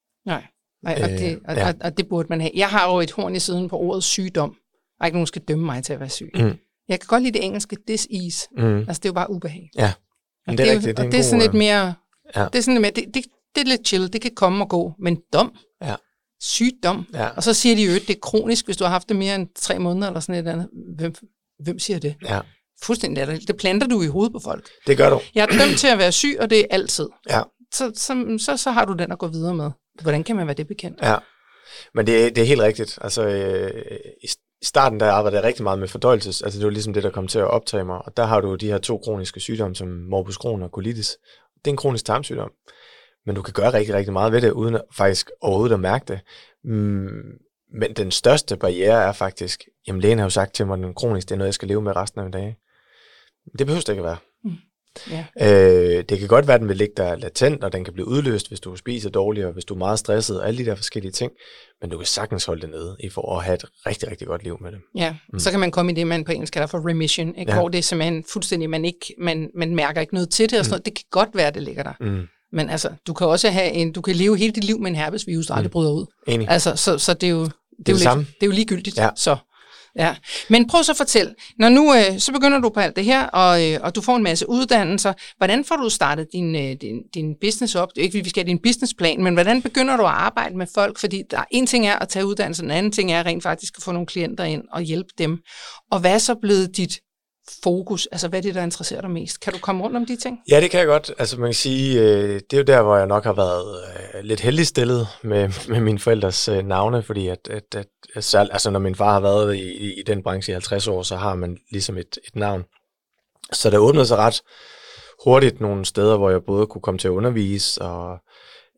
og det burde man have. Jeg har jo et horn i siden på ordet sygdom, og ikke nogen skal dømme mig til at være syg. Mm. Jeg kan godt lide det engelske disease, altså det er jo bare ubehag. Ja, men det er rigtigt. Det er sådan lidt mere... Ja. Det er sådan lidt mere, det er lidt chill, det kan komme og gå, men dom, sygdom, og så siger de jo, at det er kronisk, hvis du har haft det mere end 3 måneder eller sådan et eller andet. Hvem siger det? Ja. Fuldstændig det planter du i hovedet på folk. Det gør du. Jeg er dømt til at være syg, og det er altid. Ja. Så har du den at gå videre med. Hvordan kan man være det bekendt? Ja, men det er helt rigtigt. Altså, i starten der arbejdede jeg rigtig meget med fordøjelses, altså det var ligesom det, der kom til at optage mig, og der har du de her 2 kroniske sygdomme, som morbus Crohn og colitis. Det er en kronisk tarmsygdom, men du kan gøre rigtig, rigtig meget ved det, uden at faktisk overhovedet at mærke det. Men den største barriere er faktisk, jamen lægen har jo sagt til mig, at den kronisk, det er noget, jeg skal leve med resten af dagen. Det behøver det ikke at være. Yeah. Det kan godt være, at den vil ligge der latent, og den kan blive udløst, hvis du spiser dårligt, og hvis du er meget stresset, og alle de der forskellige ting. Men du kan sagtens holde det nede, for at have et rigtig, rigtig godt liv med det. Ja, så kan man komme i det, man på engelsk kalder for remission, ikke? Hvor det er simpelthen fuldstændig, man mærker ikke noget til det, og sådan noget. Det kan godt være, det ligger der. Mm. Men altså, du kan også have du kan leve hele dit liv med en herpesvirus, der aldrig bryder ud. Enig. Altså, så det er jo, det er jo ligegyldigt. Ja. Så. Ja, men prøv så at fortælle, når nu så begynder du på alt det her, og du får en masse uddannelser, hvordan får du startet din business op? Det er ikke, vi skal have din businessplan, men hvordan begynder du at arbejde med folk? Fordi der en ting er at tage uddannelse, en anden ting er rent faktisk at få nogle klienter ind og hjælpe dem. Og hvad er så blevet dit fokus? Altså, hvad er det, der interesserer dig mest? Kan du komme rundt om de ting? Ja, det kan jeg godt. Altså, man kan sige, det er jo der, hvor jeg nok har været lidt heldig stillet med mine forældres navne, fordi altså, når min far har været i den branche i 50 år, så har man ligesom et navn. Så der åbnede sig ret hurtigt nogle steder, hvor jeg både kunne komme til at undervise, og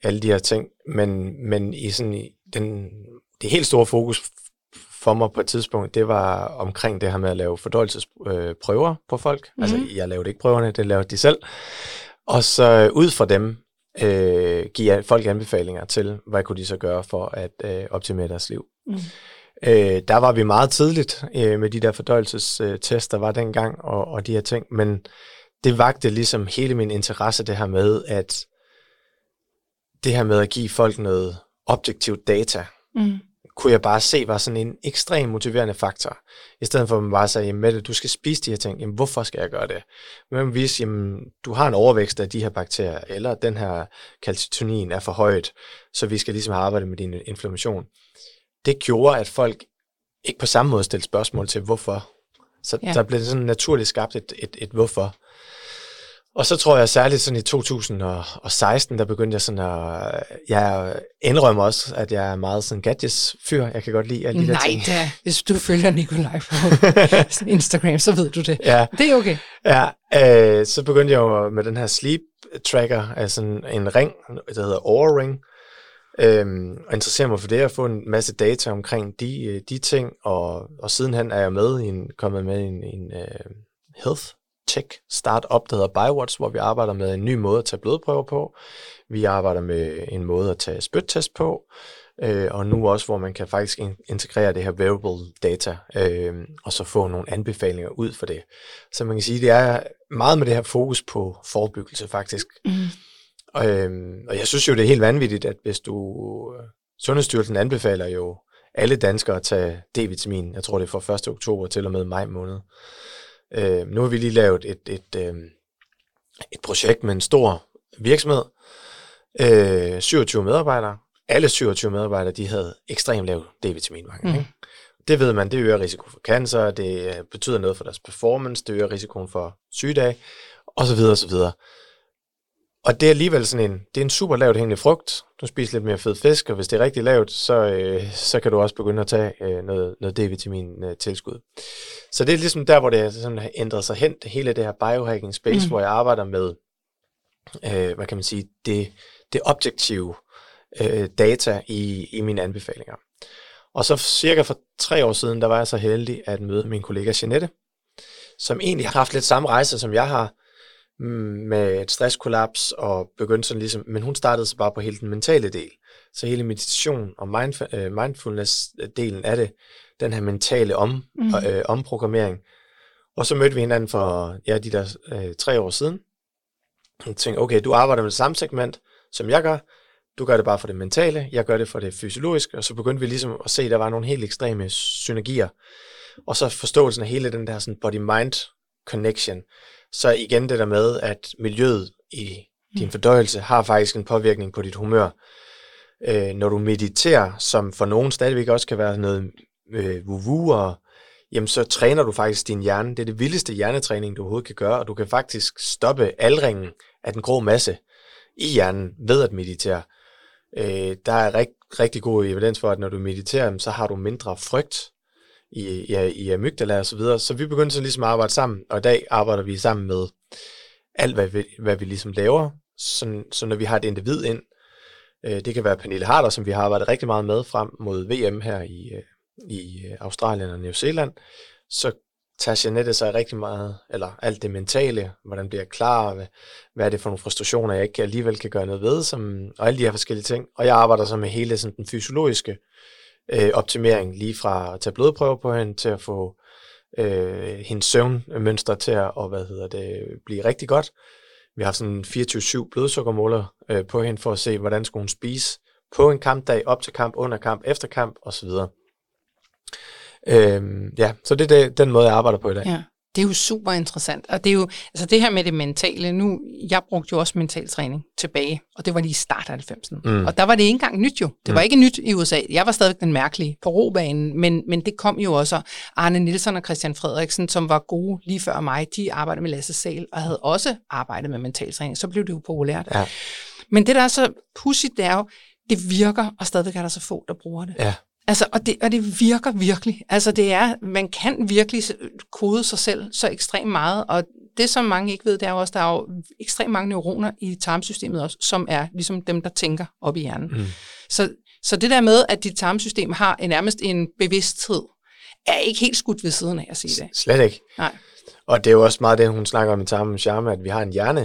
alle de her ting, men i sådan det helt store fokus for mig på et tidspunkt, det var omkring det her med at lave fordøjelsesprøver på folk. Altså, jeg lavede ikke prøverne, det lavede de selv. Og så ud fra dem give folk anbefalinger til, hvad kunne de så gøre for at optimere deres liv. Der var vi meget tidligt med de der fordøjelsestests, der var dengang, og de her ting, men det vagte ligesom hele min interesse, det her med at give folk noget objektivt data, kunne jeg bare se var sådan en ekstrem motiverende faktor. I stedet for at man bare sagde, Mette, du skal spise de her ting. Jamen, hvorfor skal jeg gøre det? Man vil vise, jamen, du har en overvækst af de her bakterier, eller den her calcitonin er for højt, så vi skal ligesom arbejde med din inflammation. Det gjorde, at folk ikke på samme måde stillede spørgsmål til, hvorfor. Så der blev sådan naturligt skabt et hvorfor. Og så tror jeg særligt sådan i 2016, der begyndte jeg sådan jeg indrømmer også, at jeg er meget sådan gadgets-fyr. Jeg kan godt lide alle de der ting. Nej da, hvis du følger Nikolaj på Instagram, så ved du det. Ja. Det er okay. Ja, så begyndte jeg jo med den her sleep tracker, altså en ring, der hedder Oura Ring, og interesserer mig for det, at få en masse data omkring de ting, og sidenhen er jeg kommet med i en health tech startup, der hedder BioWatch, hvor vi arbejder med en ny måde at tage blodprøver på. Vi arbejder med en måde at tage spyttest på, og nu også, hvor man kan faktisk integrere det her wearable data, og så få nogle anbefalinger ud for det. Så man kan sige, det er meget med det her fokus på forebyggelse faktisk. Og jeg synes jo, det er helt vanvittigt, at hvis Sundhedsstyrelsen anbefaler jo alle danskere at tage D-vitamin, jeg tror det er fra 1. oktober til og med maj måned. Nu har vi lige lavet et projekt med en stor virksomhed, 27 medarbejdere. Alle 27 medarbejdere, de havde ekstremt lav D-vitaminmangel. Det ved man, det øger risiko for cancer, det betyder noget for deres performance, det øger risikoen for sygedage, osv. osv. Og det er alligevel sådan en super lavt hængende frugt. Du spiser lidt mere fed fisk, og hvis det er rigtig lavt, så kan du også begynde at tage noget D-vitamin-tilskud. Så det er ligesom der, hvor det sådan har ændret sig hen, hele det her biohacking space, hvor jeg arbejder med, hvad kan man sige, det objektive data i mine anbefalinger. Og så cirka for 3 år siden, der var jeg så heldig at møde min kollega Jeanette, som egentlig har haft lidt samme rejse, som jeg har, med et stresskollaps og begyndte sådan ligesom, men hun startede så bare på hele den mentale del. Så hele meditation og mindfulness-delen af det, den her mentale omprogrammering. Og så mødte vi hinanden for de der 3 år siden. Jeg tænkte, okay, du arbejder med det samme segment, som jeg gør. Du gør det bare for det mentale, jeg gør det for det fysiologiske. Og så begyndte vi ligesom at se, at der var nogle helt ekstreme synergier. Og så forståelsen af hele den der sådan body-mind connection. Så igen det der med, at miljøet i din fordøjelse har faktisk en påvirkning på dit humør. Når du mediterer, som for nogen stadigvæk også kan være noget woo-woo, jamen så træner du faktisk din hjerne. Det er det vildeste hjernetræning, du overhovedet kan gøre, og du kan faktisk stoppe aldringen af den grå masse i hjernen ved at meditere. Der er rigtig god evidens for, at når du mediterer, så har du mindre frygt i amygdala og så videre. Så vi begyndte så ligesom at arbejde sammen, og i dag arbejder vi sammen med alt, hvad vi ligesom laver. Så når vi har et individ ind, det kan være Pernille Harder, som vi har arbejdet rigtig meget med frem mod VM her i Australien og New Zealand, så tager Jeanette sig rigtig meget, eller alt det mentale, hvordan bliver jeg klar, hvad er det for nogle frustrationer, jeg ikke alligevel kan gøre noget ved, og alle de her forskellige ting. Og jeg arbejder så med hele sådan, den fysiologiske optimering, lige fra at tage blodprøver på hende, til at få hendes søvnmønster til at blive rigtig godt. Vi har sådan en 24/7 blodsukkermåler på hende, for at se, hvordan skal hun spise på en kampdag, op til kamp, under kamp, efter kamp, osv. Så det er den måde, jeg arbejder på i dag. Ja, det er jo super interessant. Og det er jo, altså det her med det mentale, jeg brugte jo også mental træning tilbage, og det var lige i start af 90'erne. Og der var det ikke engang nyt jo. Det var ikke nyt i USA. Jeg var stadig den mærkelige på robanen, men det kom jo også. Arne Nielsen og Christian Frederiksen, som var gode lige før mig, de arbejdede med Lasse Sahl, og havde også arbejdet med mental træning. Så blev det jo populært. Ja. Men det der er så pudsigt, det er jo, det virker, og stadigvæk er der så få, der bruger det. Ja. Altså, og det virker virkelig. Altså, man kan virkelig kode sig selv så ekstremt meget, og det, som mange ikke ved, det er jo også, der er jo ekstremt mange neuroner i tarmsystemet også, som er ligesom dem, der tænker op i hjernen. Mm. Så det der med, at dit tarmsystem har nærmest en bevidsthed, er ikke helt skudt ved siden af at sige det. Slet ikke. Nej. Og det er jo også meget det, hun snakker om i Tarmen Charme, at vi har en hjerne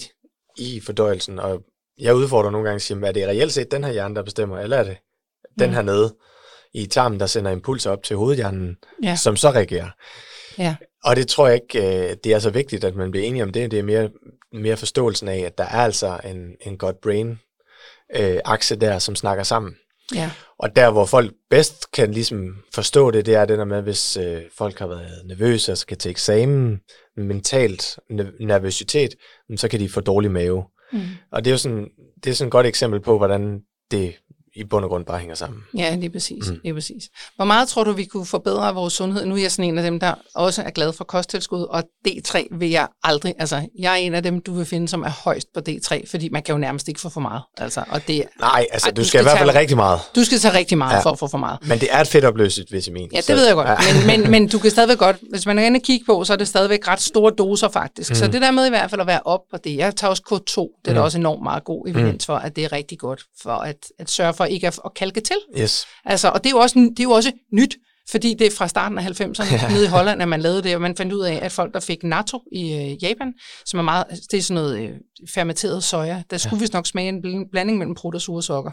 i fordøjelsen, og jeg udfordrer nogle gange at sige, er det reelt set den her hjerne, der bestemmer, eller er det den her nede i tarmen, der sender impulser op til hovedhjernen, som så reagerer. Ja. Og det tror jeg ikke, det er så vigtigt, at man bliver enige om det. Det er mere forståelsen af, at der er altså en gut-brain-akse der, som snakker sammen. Ja. Og der, hvor folk bedst kan ligesom forstå det, det er det der med, hvis folk har været nervøse, og skal til eksamen, mentalt nervøsitet, så kan de få dårlig mave. Mm. Og det er jo sådan et godt eksempel på, hvordan det i bund og grund bare hænger sammen. Ja, det er præcis. Det er præcis. Hvor meget tror du, vi kunne forbedre vores sundhed? Nu er jeg sådan en af dem, der også er glad for kosttilskud, og D3 vil jeg aldrig, altså jeg er en af dem, du vil finde, som er højst på D3, fordi man kan jo nærmest ikke få for meget. Altså, og det, nej, altså du skal i hvert fald rigtig meget. Du skal tage rigtig meget for at få for meget. Men det er et fedtopløseligt vitamin. Ja, det ved jeg godt. Ja. Men du kan stadigvæk godt, hvis man er inde og kigge på, så er det stadigvæk ret store doser faktisk. Så det der med i hvert fald at være op på det. Jeg tager også K2, det er der også enormt meget god evidens for, at det er rigtig godt for at sørge for ikke at kalke til. Yes. Altså, og det er jo også nyt, fordi det er fra starten af 90'erne nede i Holland, at man lavede det, og man fandt ud af, at folk, der fik natto i Japan, som er meget, det er sådan noget fermenteret soja, der skulle vist nok smage en blanding mellem prut og sure sukker,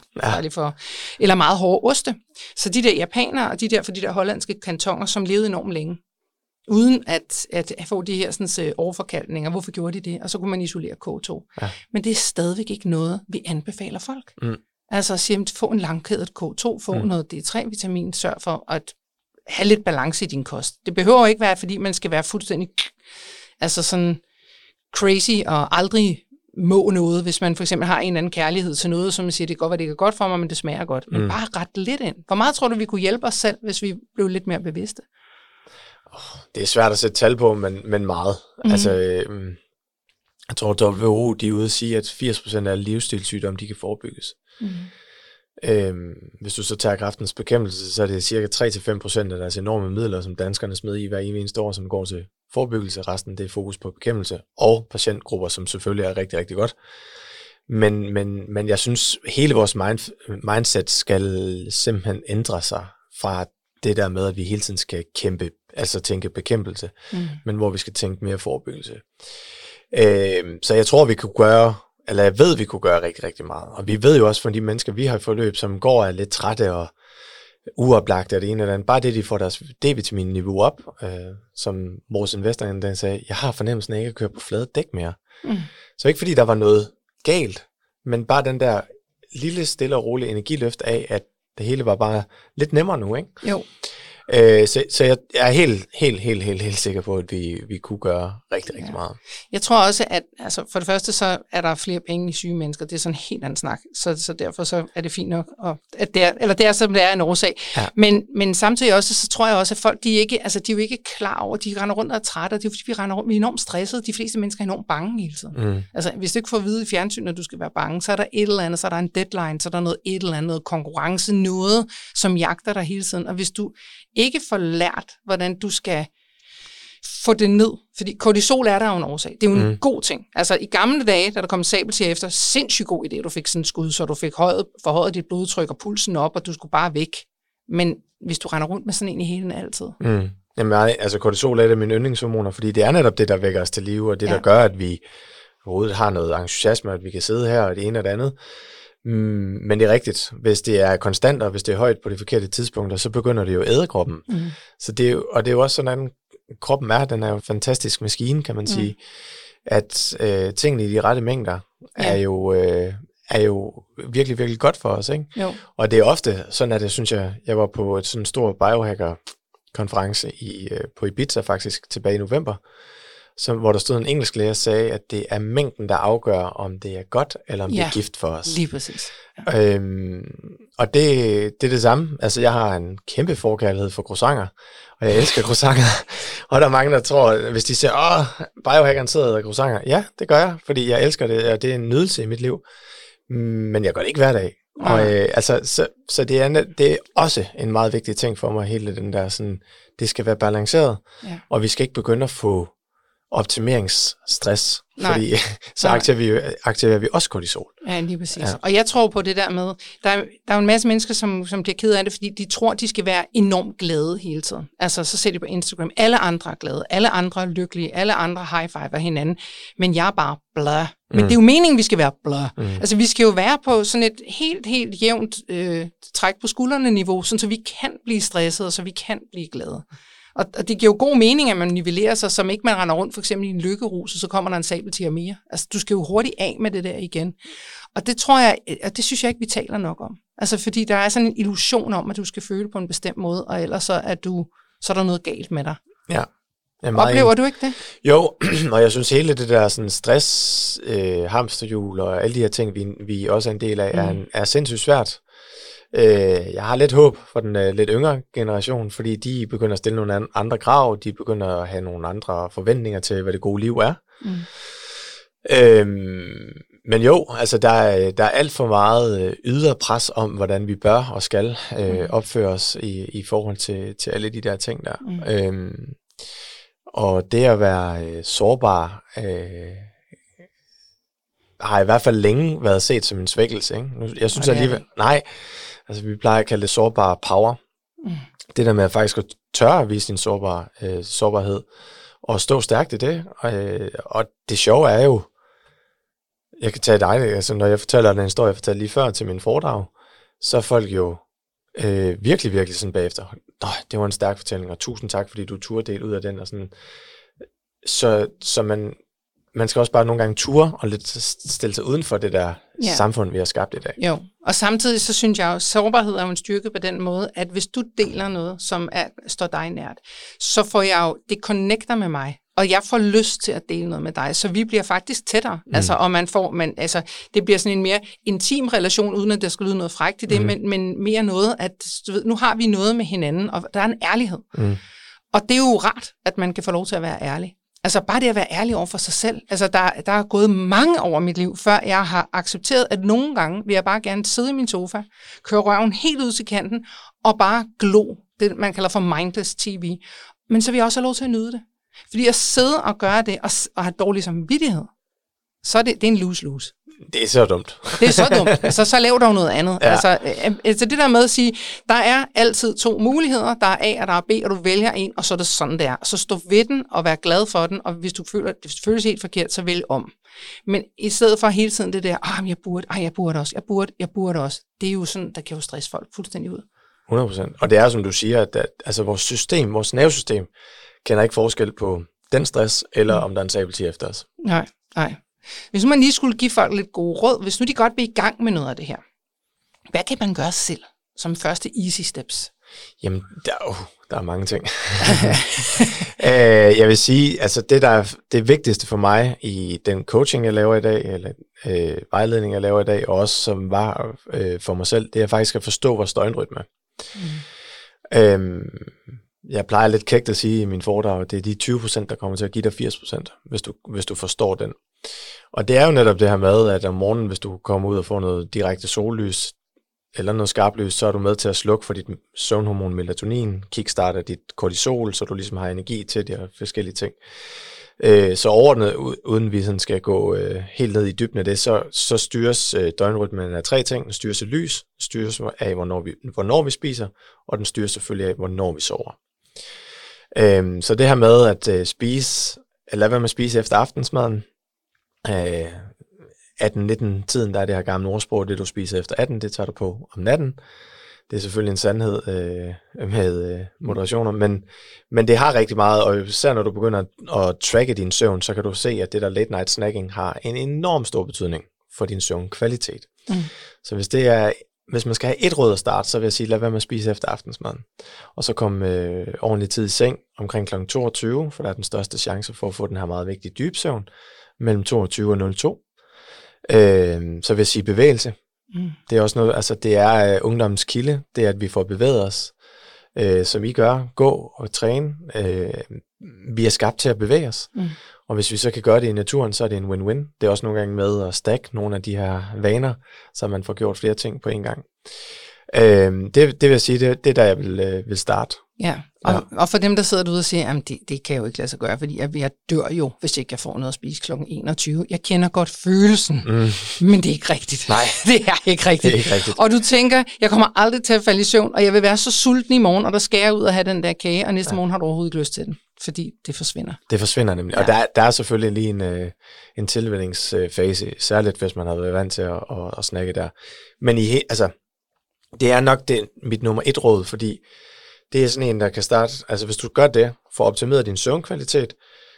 eller meget hårde oste. Så de der japanere og de der hollandske kantoner, som levede enormt længe, uden at få de her sådan, overforkalkninger. Hvorfor gjorde de det? Og så kunne man isolere K2. Ja. Men det er stadigvæk ikke noget, vi anbefaler folk. Mm. Altså få en langkædet K2, få noget D3-vitamin, sørg for at have lidt balance i din kost. Det behøver ikke være, fordi man skal være fuldstændig altså sådan crazy og aldrig må noget, hvis man for eksempel har en eller anden kærlighed til noget, som man siger, det kan godt være, det ikke er godt for mig, men det smager godt. Men bare ret lidt ind. Hvor meget tror du, vi kunne hjælpe os selv, hvis vi blev lidt mere bevidste? Det er svært at sætte tal på, men meget. Altså, jeg tror, WHO, de er ude at sige, at 80% af livsstilssygdomme, de kan forebygges. Hvis du så tager kræftens bekæmpelse, så er det cirka 3-5% af deres enorme midler, som danskerne smed i hver eneste år, som går til forebyggelse. Resten, det er fokus på bekæmpelse og patientgrupper, som selvfølgelig er rigtig, rigtig godt. Men jeg synes, hele vores mindset skal simpelthen ændre sig fra det der med, at vi hele tiden skal kæmpe, altså tænke bekæmpelse, men hvor vi skal tænke mere forebyggelse. Så jeg tror, vi kunne gøre, eller jeg ved, vi kunne gøre rigtig, rigtig meget. Og vi ved jo også fra de mennesker, vi har i forløb, som går er lidt trætte og uoplagte af det ene eller andet, bare det, de får deres D-vitamin-niveau op, som vores investor den sagde, jeg har fornemmelsen af ikke at køre på flade dæk mere. Så ikke fordi der var noget galt, men bare den der lille, stille og rolige energiløft af, at det hele var bare lidt nemmere nu, ikke? Jo. Så jeg er helt sikker på, at vi kunne gøre rigtig, rigtig meget. Jeg tror også, at altså for det første, så er der flere penge i syge mennesker. Det er sådan en helt anden snak. Så derfor så er det fint nok, at det er, som det er en årsag. Ja. Men samtidig også, så tror jeg også, at folk, de er jo ikke klar over, de render rundt og er trætte, og det er fordi, vi render rundt, vi er enormt stressede. De fleste mennesker er enormt bange hele tiden. Altså, hvis du ikke får at vide i fjernsynet, at du skal være bange, så er der et eller andet, så er der en deadline, så er der noget et eller andet, noget konkurrence, noget, som jagter dig hele tiden. Og hvis du ikke får lært, hvordan du skal få det ned, fordi kortisol er der jo en årsag. Det er jo en god ting. Altså i gamle dage, da der kom sabeltiger efter, sindssygt god idé, du fik sådan en skud, så du fik forhøjet dit blodtryk og pulsen op, og du skulle bare væk. Men hvis du render rundt med sådan en i hele altid. Jamen altså kortisol er det mine yndlingshormoner, fordi det er netop det, der vækker os til live, og det, der gør, at vi overhovedet har noget entusiasme, at vi kan sidde her og det ene og det andet. Men det er rigtigt. Hvis det er konstant, og hvis det er højt på de forkerte tidspunkter, så begynder det jo at æde kroppen. Så det er jo, og det er jo også sådan, at kroppen den er jo en fantastisk maskine, kan man sige. At tingene i de rette mængder er jo virkelig, virkelig godt for os, ikke? Jo. Og det er ofte sådan, at jeg var på et sådan stor biohacker-konference på Ibiza faktisk tilbage i november, hvor der stod en engelsk lærer og sagde, at det er mængden, der afgør, om det er godt, eller om det er gift for os. Lige præcis. Ja. Og det er det samme. Altså, jeg har en kæmpe forkærlighed for croissanter, og jeg elsker croissanter. Og der er mange, der tror, hvis de siger, biohackeren sidder og croissanter. Ja, det gør jeg, fordi jeg elsker det, og det er en nydelse i mit liv. Men jeg gør det ikke hver dag. Og, så det er også en meget vigtig ting for mig, hele den der sådan, det skal være balanceret, og vi skal ikke begynde at få optimeringsstress, fordi så aktiverer vi også kortisol. Ja, lige præcis. Ja. Og jeg tror på det der med, der er jo en masse mennesker, som bliver ked af det, fordi de tror, de skal være enormt glade hele tiden. Altså, så ser de på Instagram, alle andre er glade, alle andre er lykkelige, alle andre high-fiver hinanden, men jeg er bare blah. Men det er jo meningen, vi skal være blah. Altså, vi skal jo være på sådan et helt jævnt træk på skuldrene niveau, sådan, så vi kan blive stresset, og så vi kan blive glade. Og det giver jo god mening, at man nivellerer sig, som ikke man render rundt for eksempel i en lykkerus, og så kommer der en sabeltiger mere. Altså, du skal jo hurtigt af med det der igen. Og det tror jeg, og det synes jeg ikke, vi taler nok om. Altså, fordi der er sådan en illusion om, at du skal føle på en bestemt måde, og ellers så er der noget galt med dig. Ja. Oplever du ikke det? Jo, og jeg synes hele det der sådan stress, hamsterhjul og alle de her ting, vi også er en del af, er sindssygt svært. Jeg har lidt håb for den lidt yngre generation, fordi de begynder at stille nogle andre krav, de begynder at have nogle andre forventninger til, hvad det gode liv er. Men jo, altså der er alt for meget ydre pres om, hvordan vi bør og skal opføre os i forhold til alle de der ting der. Og det at være sårbar har i hvert fald længe været set som en svækkelse. Ikke? Jeg synes alligevel, nej, altså vi plejer at kalde det sårbar power. Det der med at faktisk at tørre at vise sin sårbarhed, og stå stærkt i det. Og det sjove er jo, jeg kan tage dig, altså når jeg fortæller den historie, jeg fortalte lige før til min foredrag, så er folk jo virkelig, virkelig sådan bagefter, det var en stærk fortælling, og tusind tak, fordi du turde dele ud af den, og sådan. Så man skal også bare nogle gange ture og lidt stille sig uden for det der samfund, vi har skabt i dag. Jo, og samtidig så synes jeg jo, at sårbarhed er jo en styrke på den måde, at hvis du deler noget, som står dig nært, så får jeg jo, det connecter med mig, og jeg får lyst til at dele noget med dig, så vi bliver faktisk tættere. Altså, og det bliver sådan en mere intim relation, uden at der skal lyde noget frækt i det, men mere noget, at du ved, nu har vi noget med hinanden, og der er en ærlighed. Og det er jo rart, at man kan få lov til at være ærlig. Altså bare det at være ærlig over for sig selv. Altså der er gået mange år i mit liv, før jeg har accepteret, at nogle gange vil jeg bare gerne sidde i min sofa, køre røven helt ud til kanten, og bare glo, det man kalder for mindless TV. Men så vil jeg også have lov til at nyde det. Fordi at sidde og gøre det, og have dårlig samvittighed, så er det er en lose-lose. Det er så dumt. Det er så dumt. Altså, så lav dog noget andet. Ja. Altså det der med at sige, der er altid to muligheder. Der er A og der er B, og du vælger en, og så er det sådan der. Så stå ved den og vær glad for den, og hvis du føler, at det føles helt forkert, så vælg om. Men i stedet for hele tiden det der, jeg burde også. Det er jo sådan, der kan jo stresse folk fuldstændig ud. 100%. Og det er som du siger, at altså vores nervesystem kender ikke forskel på den stress, eller om der er en sabeltiger efter os. Nej. Hvis nu man lige skulle give folk lidt gode råd, hvis nu de godt vil i gang med noget af det her, hvad kan man gøre selv som første easy steps? Jamen, der er mange ting. Jeg vil sige, altså det, der er det vigtigste for mig i den coaching, jeg laver i dag, eller vejledning, jeg laver i dag, og også som var for mig selv, det er faktisk at forstå vores døgnrytme. Jeg plejer lidt kægt at sige i min foredrag, det er de 20%, der kommer til at give dig 80%, hvis du forstår den. Og det er jo netop det her med, at om morgenen, hvis du kommer ud og får noget direkte sollys, eller noget skarpt lys, så er du med til at slukke for dit søvnhormon melatonin, kickstarter dit kortisol, så du ligesom har energi til de her forskellige ting. Så overordnet, uden vi sådan skal gå helt ned i dybden af det, så styres døgnrytmen af 3 ting. Den styres af lys, den styres af, hvornår vi spiser, og den styres selvfølgelig af, hvornår vi sover. Så det her med at lad være med at spise efter aftensmaden, 18-19-tiden, der er det her gamle ordsprog, det du spiser efter 18, det tager du på om natten. Det er selvfølgelig en sandhed med moderationer, men det har rigtig meget, og især når du begynder at tracke din søvn, så kan du se, at det der late night snacking har en enorm stor betydning for din søvnkvalitet. Så hvis man skal have et råd at starte, så vil jeg sige, lad være med at spise efter aftensmaden. Og så kom ordentlig tid i seng omkring kl. 22, for der er den største chance for at få den her meget vigtige dybsøvn, mellem 22 og 02. Så vil jeg sige bevægelse. Det er også noget, altså det er ungdommens kilde, det er, at vi får bevæget os, som I gør, gå og træne. Vi er skabt til at bevæge os, og hvis vi så kan gøre det i naturen, så er det en win-win. Det er også nogle gange med at stack nogle af de her vaner, så man får gjort flere ting på en gang. Det vil jeg sige, det er der, jeg vil starte. Ja, og for dem, der sidder derude og siger, at det kan jeg jo ikke lade sig gøre, fordi jeg dør jo, hvis ikke jeg får noget at spise kl. 21. Jeg kender godt følelsen, men det er ikke rigtigt. Nej, det er ikke rigtigt. Det er ikke rigtigt. Og du tænker, jeg kommer aldrig til at falde i søvn, og jeg vil være så sulten i morgen, og der skal jeg ud og have den der kage, og næste morgen har du overhovedet ikke lyst til den, fordi det forsvinder. Det forsvinder nemlig, og der er selvfølgelig lige en tilvændingsfase, særligt hvis man har været vant til at snakke der. Men det er nok mit nummer 1 råd, fordi det er sådan en, der kan starte, altså hvis du gør det, for at optimere din søvnkvalitet,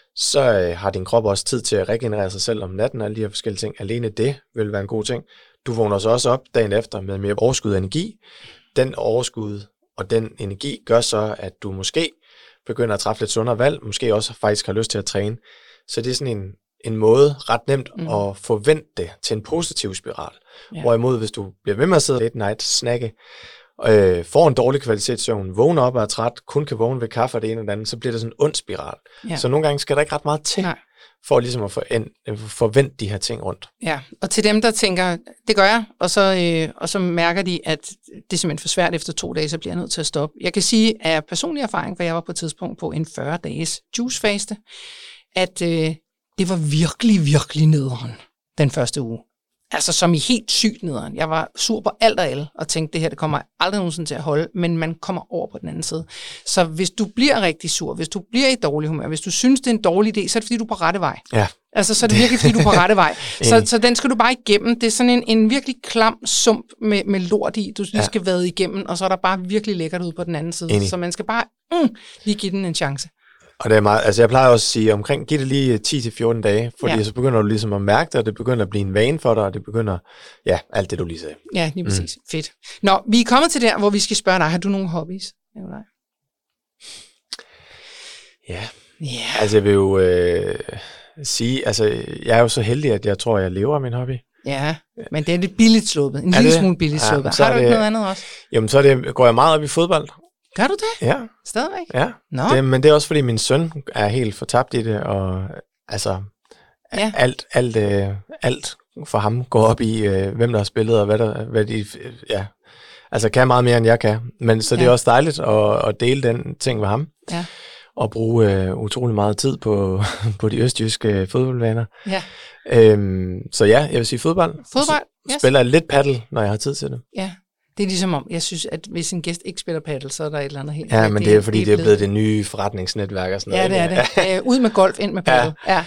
så har din krop også tid til at regenerere sig selv om natten, og alle de her forskellige ting. Alene det vil være en god ting. Du vågner så også op dagen efter med mere overskud af energi. Den overskud og den energi gør så, at du måske begynder at træffe lidt sundere valg, måske også faktisk har lyst til at træne. Så det er sådan en måde ret nemt at forvente det til en positiv spiral. Ja. Hvorimod, hvis du bliver ved med at sidde late night, snakke, får en dårlig kvalitetssøvn, vågner op og er træt, kun kan vågne ved kaffe og det ene og det andet, så bliver det sådan en ond spiral. Ja. Så nogle gange skal der ikke ret meget til, for ligesom at forvente de her ting rundt. Ja, og til dem, der tænker, det gør jeg, og så mærker de, at det er simpelthen for svært efter 2 dage, så bliver jeg nødt til at stoppe. Jeg kan sige af personlig erfaring, for jeg var på et tidspunkt på en 40-dages juicefaste, at det var virkelig, virkelig nederen den første uge. Altså som i helt sygt nederen. Jeg var sur på alt og alle, og tænkte, det her det kommer aldrig nogensinde til at holde, men man kommer over på den anden side. Så hvis du bliver rigtig sur, hvis du bliver i dårlig humør, hvis du synes, det er en dårlig idé, så er det fordi, du er på rette vej. Ja. Altså så er det virkelig, fordi du er på rette vej. Så den skal du bare igennem. Det er sådan en virkelig klam sump med lort i, du lige skal vade igennem, og så er der bare virkelig lækkert ud på den anden side. Så man skal bare lige give den en chance. Og det er meget, altså jeg plejer også at sige, giv det lige 10-14 dage, fordi så begynder du ligesom at mærke det, og det begynder at blive en vane for dig, og det begynder, alt det du lige sagde. Ja, lige præcis. Fedt. Nå, vi er kommet til der, hvor vi skal spørge dig, har du nogle hobbies? Ja, altså jeg vil jo sige, altså jeg er jo så heldig, at jeg tror, jeg lever af min hobby. Ja, men det er lidt billigt sluppet, en lille smule billigt sluppet. Har du ikke noget andet også? Jamen så går jeg meget op i fodbold. Gør du det? Ja. Stadigvæk? Ja. Men det er også fordi min søn er helt fortabt i det, og altså alt for ham går op i, hvem der har spillet, og hvad de altså kan meget mere, end jeg kan. Men så det er også dejligt at dele den ting med ham. Ja. Og bruge utrolig meget tid på de østjyske fodboldvaner. Ja. Så jeg vil sige fodbold. Fodbold, spiller lidt paddle, når jeg har tid til det. Ja. Det er ligesom om, jeg synes, at hvis en gæst ikke spiller paddle, så er der et eller andet helt... Ja, men det er fordi, det er blevet det nye forretningsnetværk og sådan noget. Ja, det er det. Ud med golf, ind med paddle. Ja.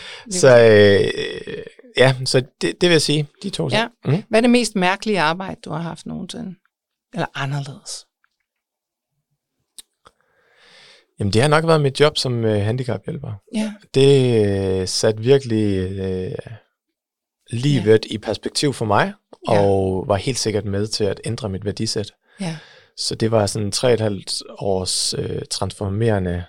Så det vil jeg sige, de 2 ting. Ja. Hvad er det mest mærkelige arbejde, du har haft nogensinde? Eller anderledes? Jamen, det har nok været mit job som handicaphjælper. Ja. Det satte virkelig livet i perspektiv for mig. Og var helt sikkert med til at ændre mit værdisæt. Ja. Så det var sådan 3,5 års transformerende.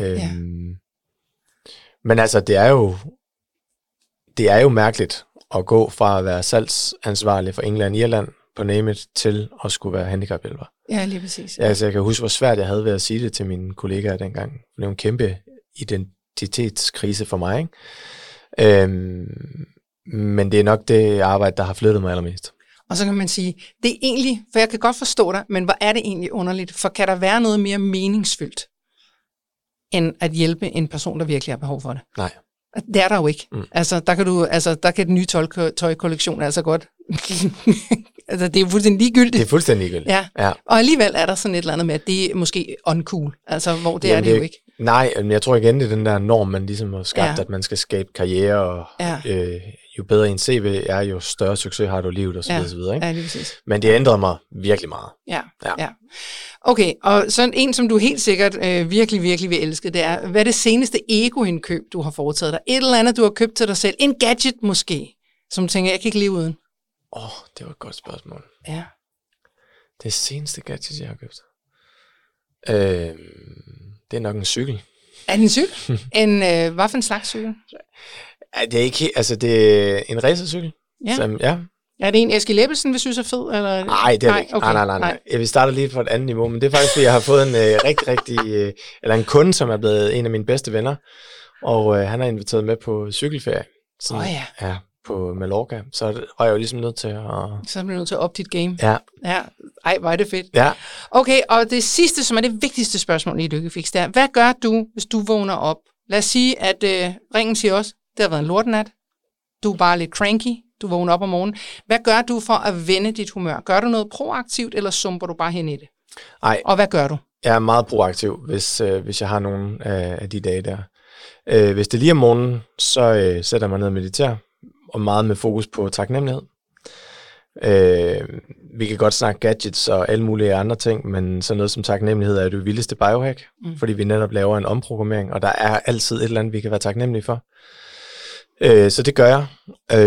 Men altså, det er jo mærkeligt at gå fra at være salgsansvarlig for England og Irland på Name It til at skulle være handicaphjælper. Ja, lige præcis. Ja. Altså, jeg kan huske, hvor svært jeg havde ved at sige det til mine kollegaer dengang. Det var en kæmpe identitetskrise for mig, ikke? Men det er nok det arbejde, der har flyttet mig allermest. Og så kan man sige, det er egentlig, for jeg kan godt forstå dig, men hvor er det egentlig underligt? For kan der være noget mere meningsfyldt, end at hjælpe en person, der virkelig har behov for det? Nej. Det er der jo ikke. Altså, der kan den nye tøjkollektion altså godt... altså, det er jo fuldstændig ligegyldigt. Det er fuldstændig ligegyldigt. Ja. Og alligevel er der sådan et eller andet med, at det er måske uncool. Altså, hvor det er det jo ikke. Nej, men jeg tror igen, det er den der norm, man ligesom har skabt, at man skal skabe karriere, og jo bedre en CV er, jo større succes har du i livet, og så videre, ikke? Ja, lige præcis. Men det ændrede mig virkelig meget. Ja. Okay, og sådan en, som du helt sikkert virkelig, virkelig vil elske, det er, hvad er det seneste ego-indkøb, du har foretaget dig? Et eller andet, du har købt til dig selv? En gadget måske, som du tænker, jeg kan ikke leve uden? Det var et godt spørgsmål. Ja. Det seneste gadget, jeg har købt? Det er nok en cykel. Er det en cykel? Hvad for en slags cykel? Det er ikke, altså det er en racercykel. Ja. Som, Er det en Eskild Ebbesen, vi synes er fed? Eller? Nej, det er det ikke. Okay. Nej. Vi starter lige på et andet niveau, men det er faktisk, fordi jeg har fået en eller en kunde, som er blevet en af mine bedste venner, og han har inviteret med på cykelferie. Ja. på Mallorca, så var jeg jo ligesom nødt til at... Så bliver du nødt til at op dit game. Ja. Ja. Ej, hvor er det fedt. Ja. Okay, og det sidste, som er det vigtigste spørgsmål i Lykkefix, det er, hvad gør du, hvis du vågner op? Lad os sige, at ringen siger også, det har været en lortenat. Du er bare lidt cranky. Du vågner op om morgenen. Hvad gør du for at vende dit humør? Gør du noget proaktivt, eller sumper du bare hen i det? Nej. Og hvad gør du? Jeg er meget proaktiv, hvis jeg har nogle af de dage der. Hvis det lige om morgenen, så sætter jeg mig ned og mediterer, og meget med fokus på taknemmelighed. Vi kan godt snakke gadgets og alle mulige andre ting, men sådan noget som taknemmelighed er det vildeste biohack, fordi vi netop laver en omprogrammering, og der er altid et eller andet, vi kan være taknemmelige for. Så det gør jeg.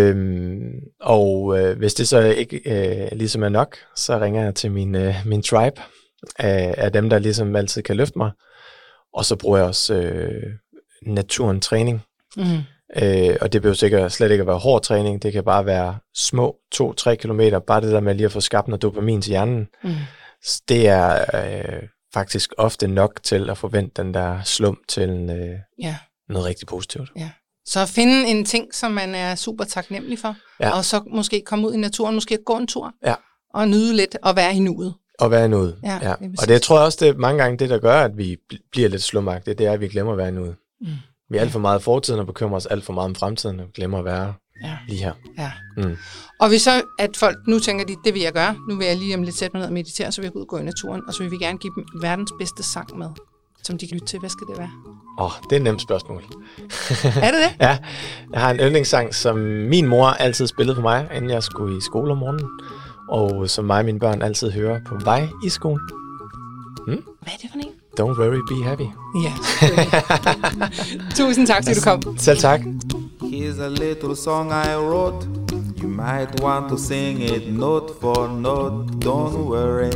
Hvis det så ikke ligesom er nok, så ringer jeg til min tribe af dem, der ligesom altid kan løfte mig. Og så bruger jeg også naturen træning. Og det behøver slet ikke at være hård træning. Det kan bare være små 2-3 kilometer. Bare det der med lige at få skabt noget dopamin til hjernen. Det er faktisk ofte nok til at forvente den der slum til noget rigtig positivt. Ja. Så finde en ting, som man er super taknemmelig for, og så måske komme ud i naturen, måske gå en tur, og nyde lidt og være i nuet. Og være i nuet, ja. Og det tror jeg også, det er mange gange det, der gør, at vi bliver lidt slumagtige, det er, at vi glemmer at være i nuet. Vi er alt for meget i fortiden og bekymrer os alt for meget om fremtiden, og glemmer at være lige her. Ja. Og hvis så, at folk nu tænker, det vil jeg gøre, nu vil jeg lige om lidt sætte mig ned og meditere, så vil jeg gå ud og gå i naturen, og så vil vi gerne give dem verdens bedste sang med, som de kan lytte til. Hvad skal det være? Det er et nemt spørgsmål. Er det det? Ja, jeg har en yndlingssang, som min mor altid spillede for mig, inden jeg skulle i skole om morgenen, og som mig og mine børn altid hører på vej i skolen. Hvad er det for en? Don't worry, be happy. Ja. Tusind tak, fordi du kom. Selv tak. Here's a little song I wrote. You might want to sing it note for note. Don't worry,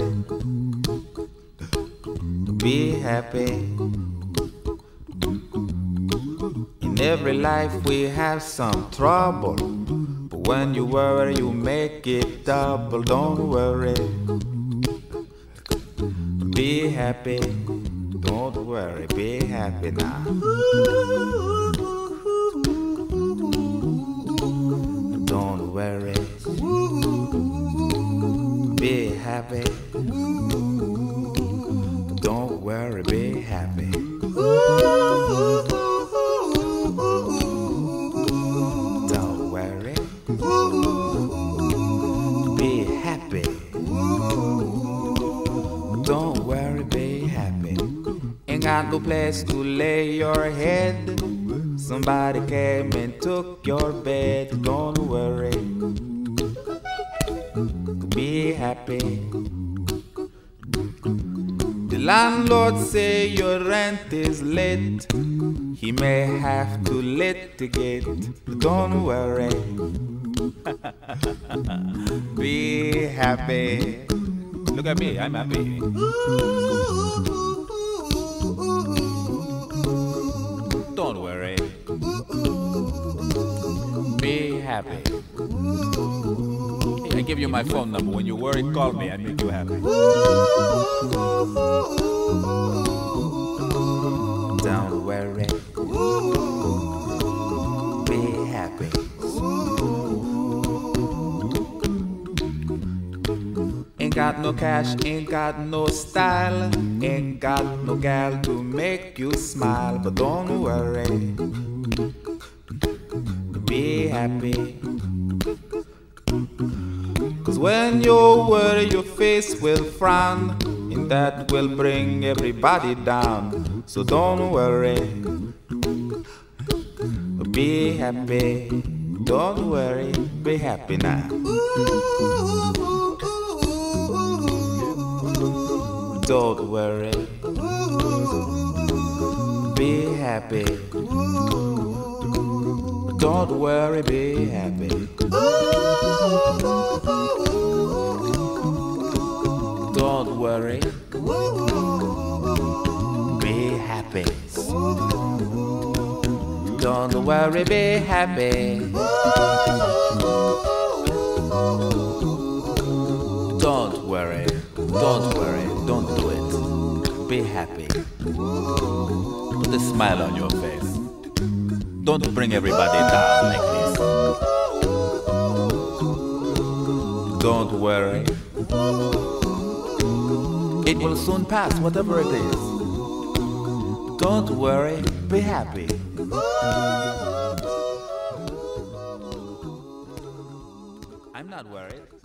be happy. In every life we have some trouble, but when you worry you make it double. Don't worry, be happy. Don't worry, be happy now. Don't worry, be happy. Don't worry, be happy. Don't worry, be happy. Don't worry, be happy. Ain't got no place to lay your head. Somebody came and took your bed. Don't worry, be happy. The landlord say your rent is late. He may have to litigate. Don't worry, be happy. Look at me, I'm happy. Don't worry, be happy. I give you my phone number. When you worry, call me. I make you happy. Don't worry, be happy. Ain't got no cash, ain't got no style, ain't got no gal to make you smile. But don't worry, be happy. 'Cause when you worry, your face will frown, and that will bring everybody down. So don't worry, be happy. Don't worry, be happy now. Don't worry, be happy. Don't worry, be happy. Don't worry, be happy. Don't worry, be happy. Don't worry, don't worry, don't do it. Be happy. Put a smile on your face. Don't bring everybody down like this. Don't worry. It will soon pass, whatever it is. Don't worry, be happy. I'm not worried.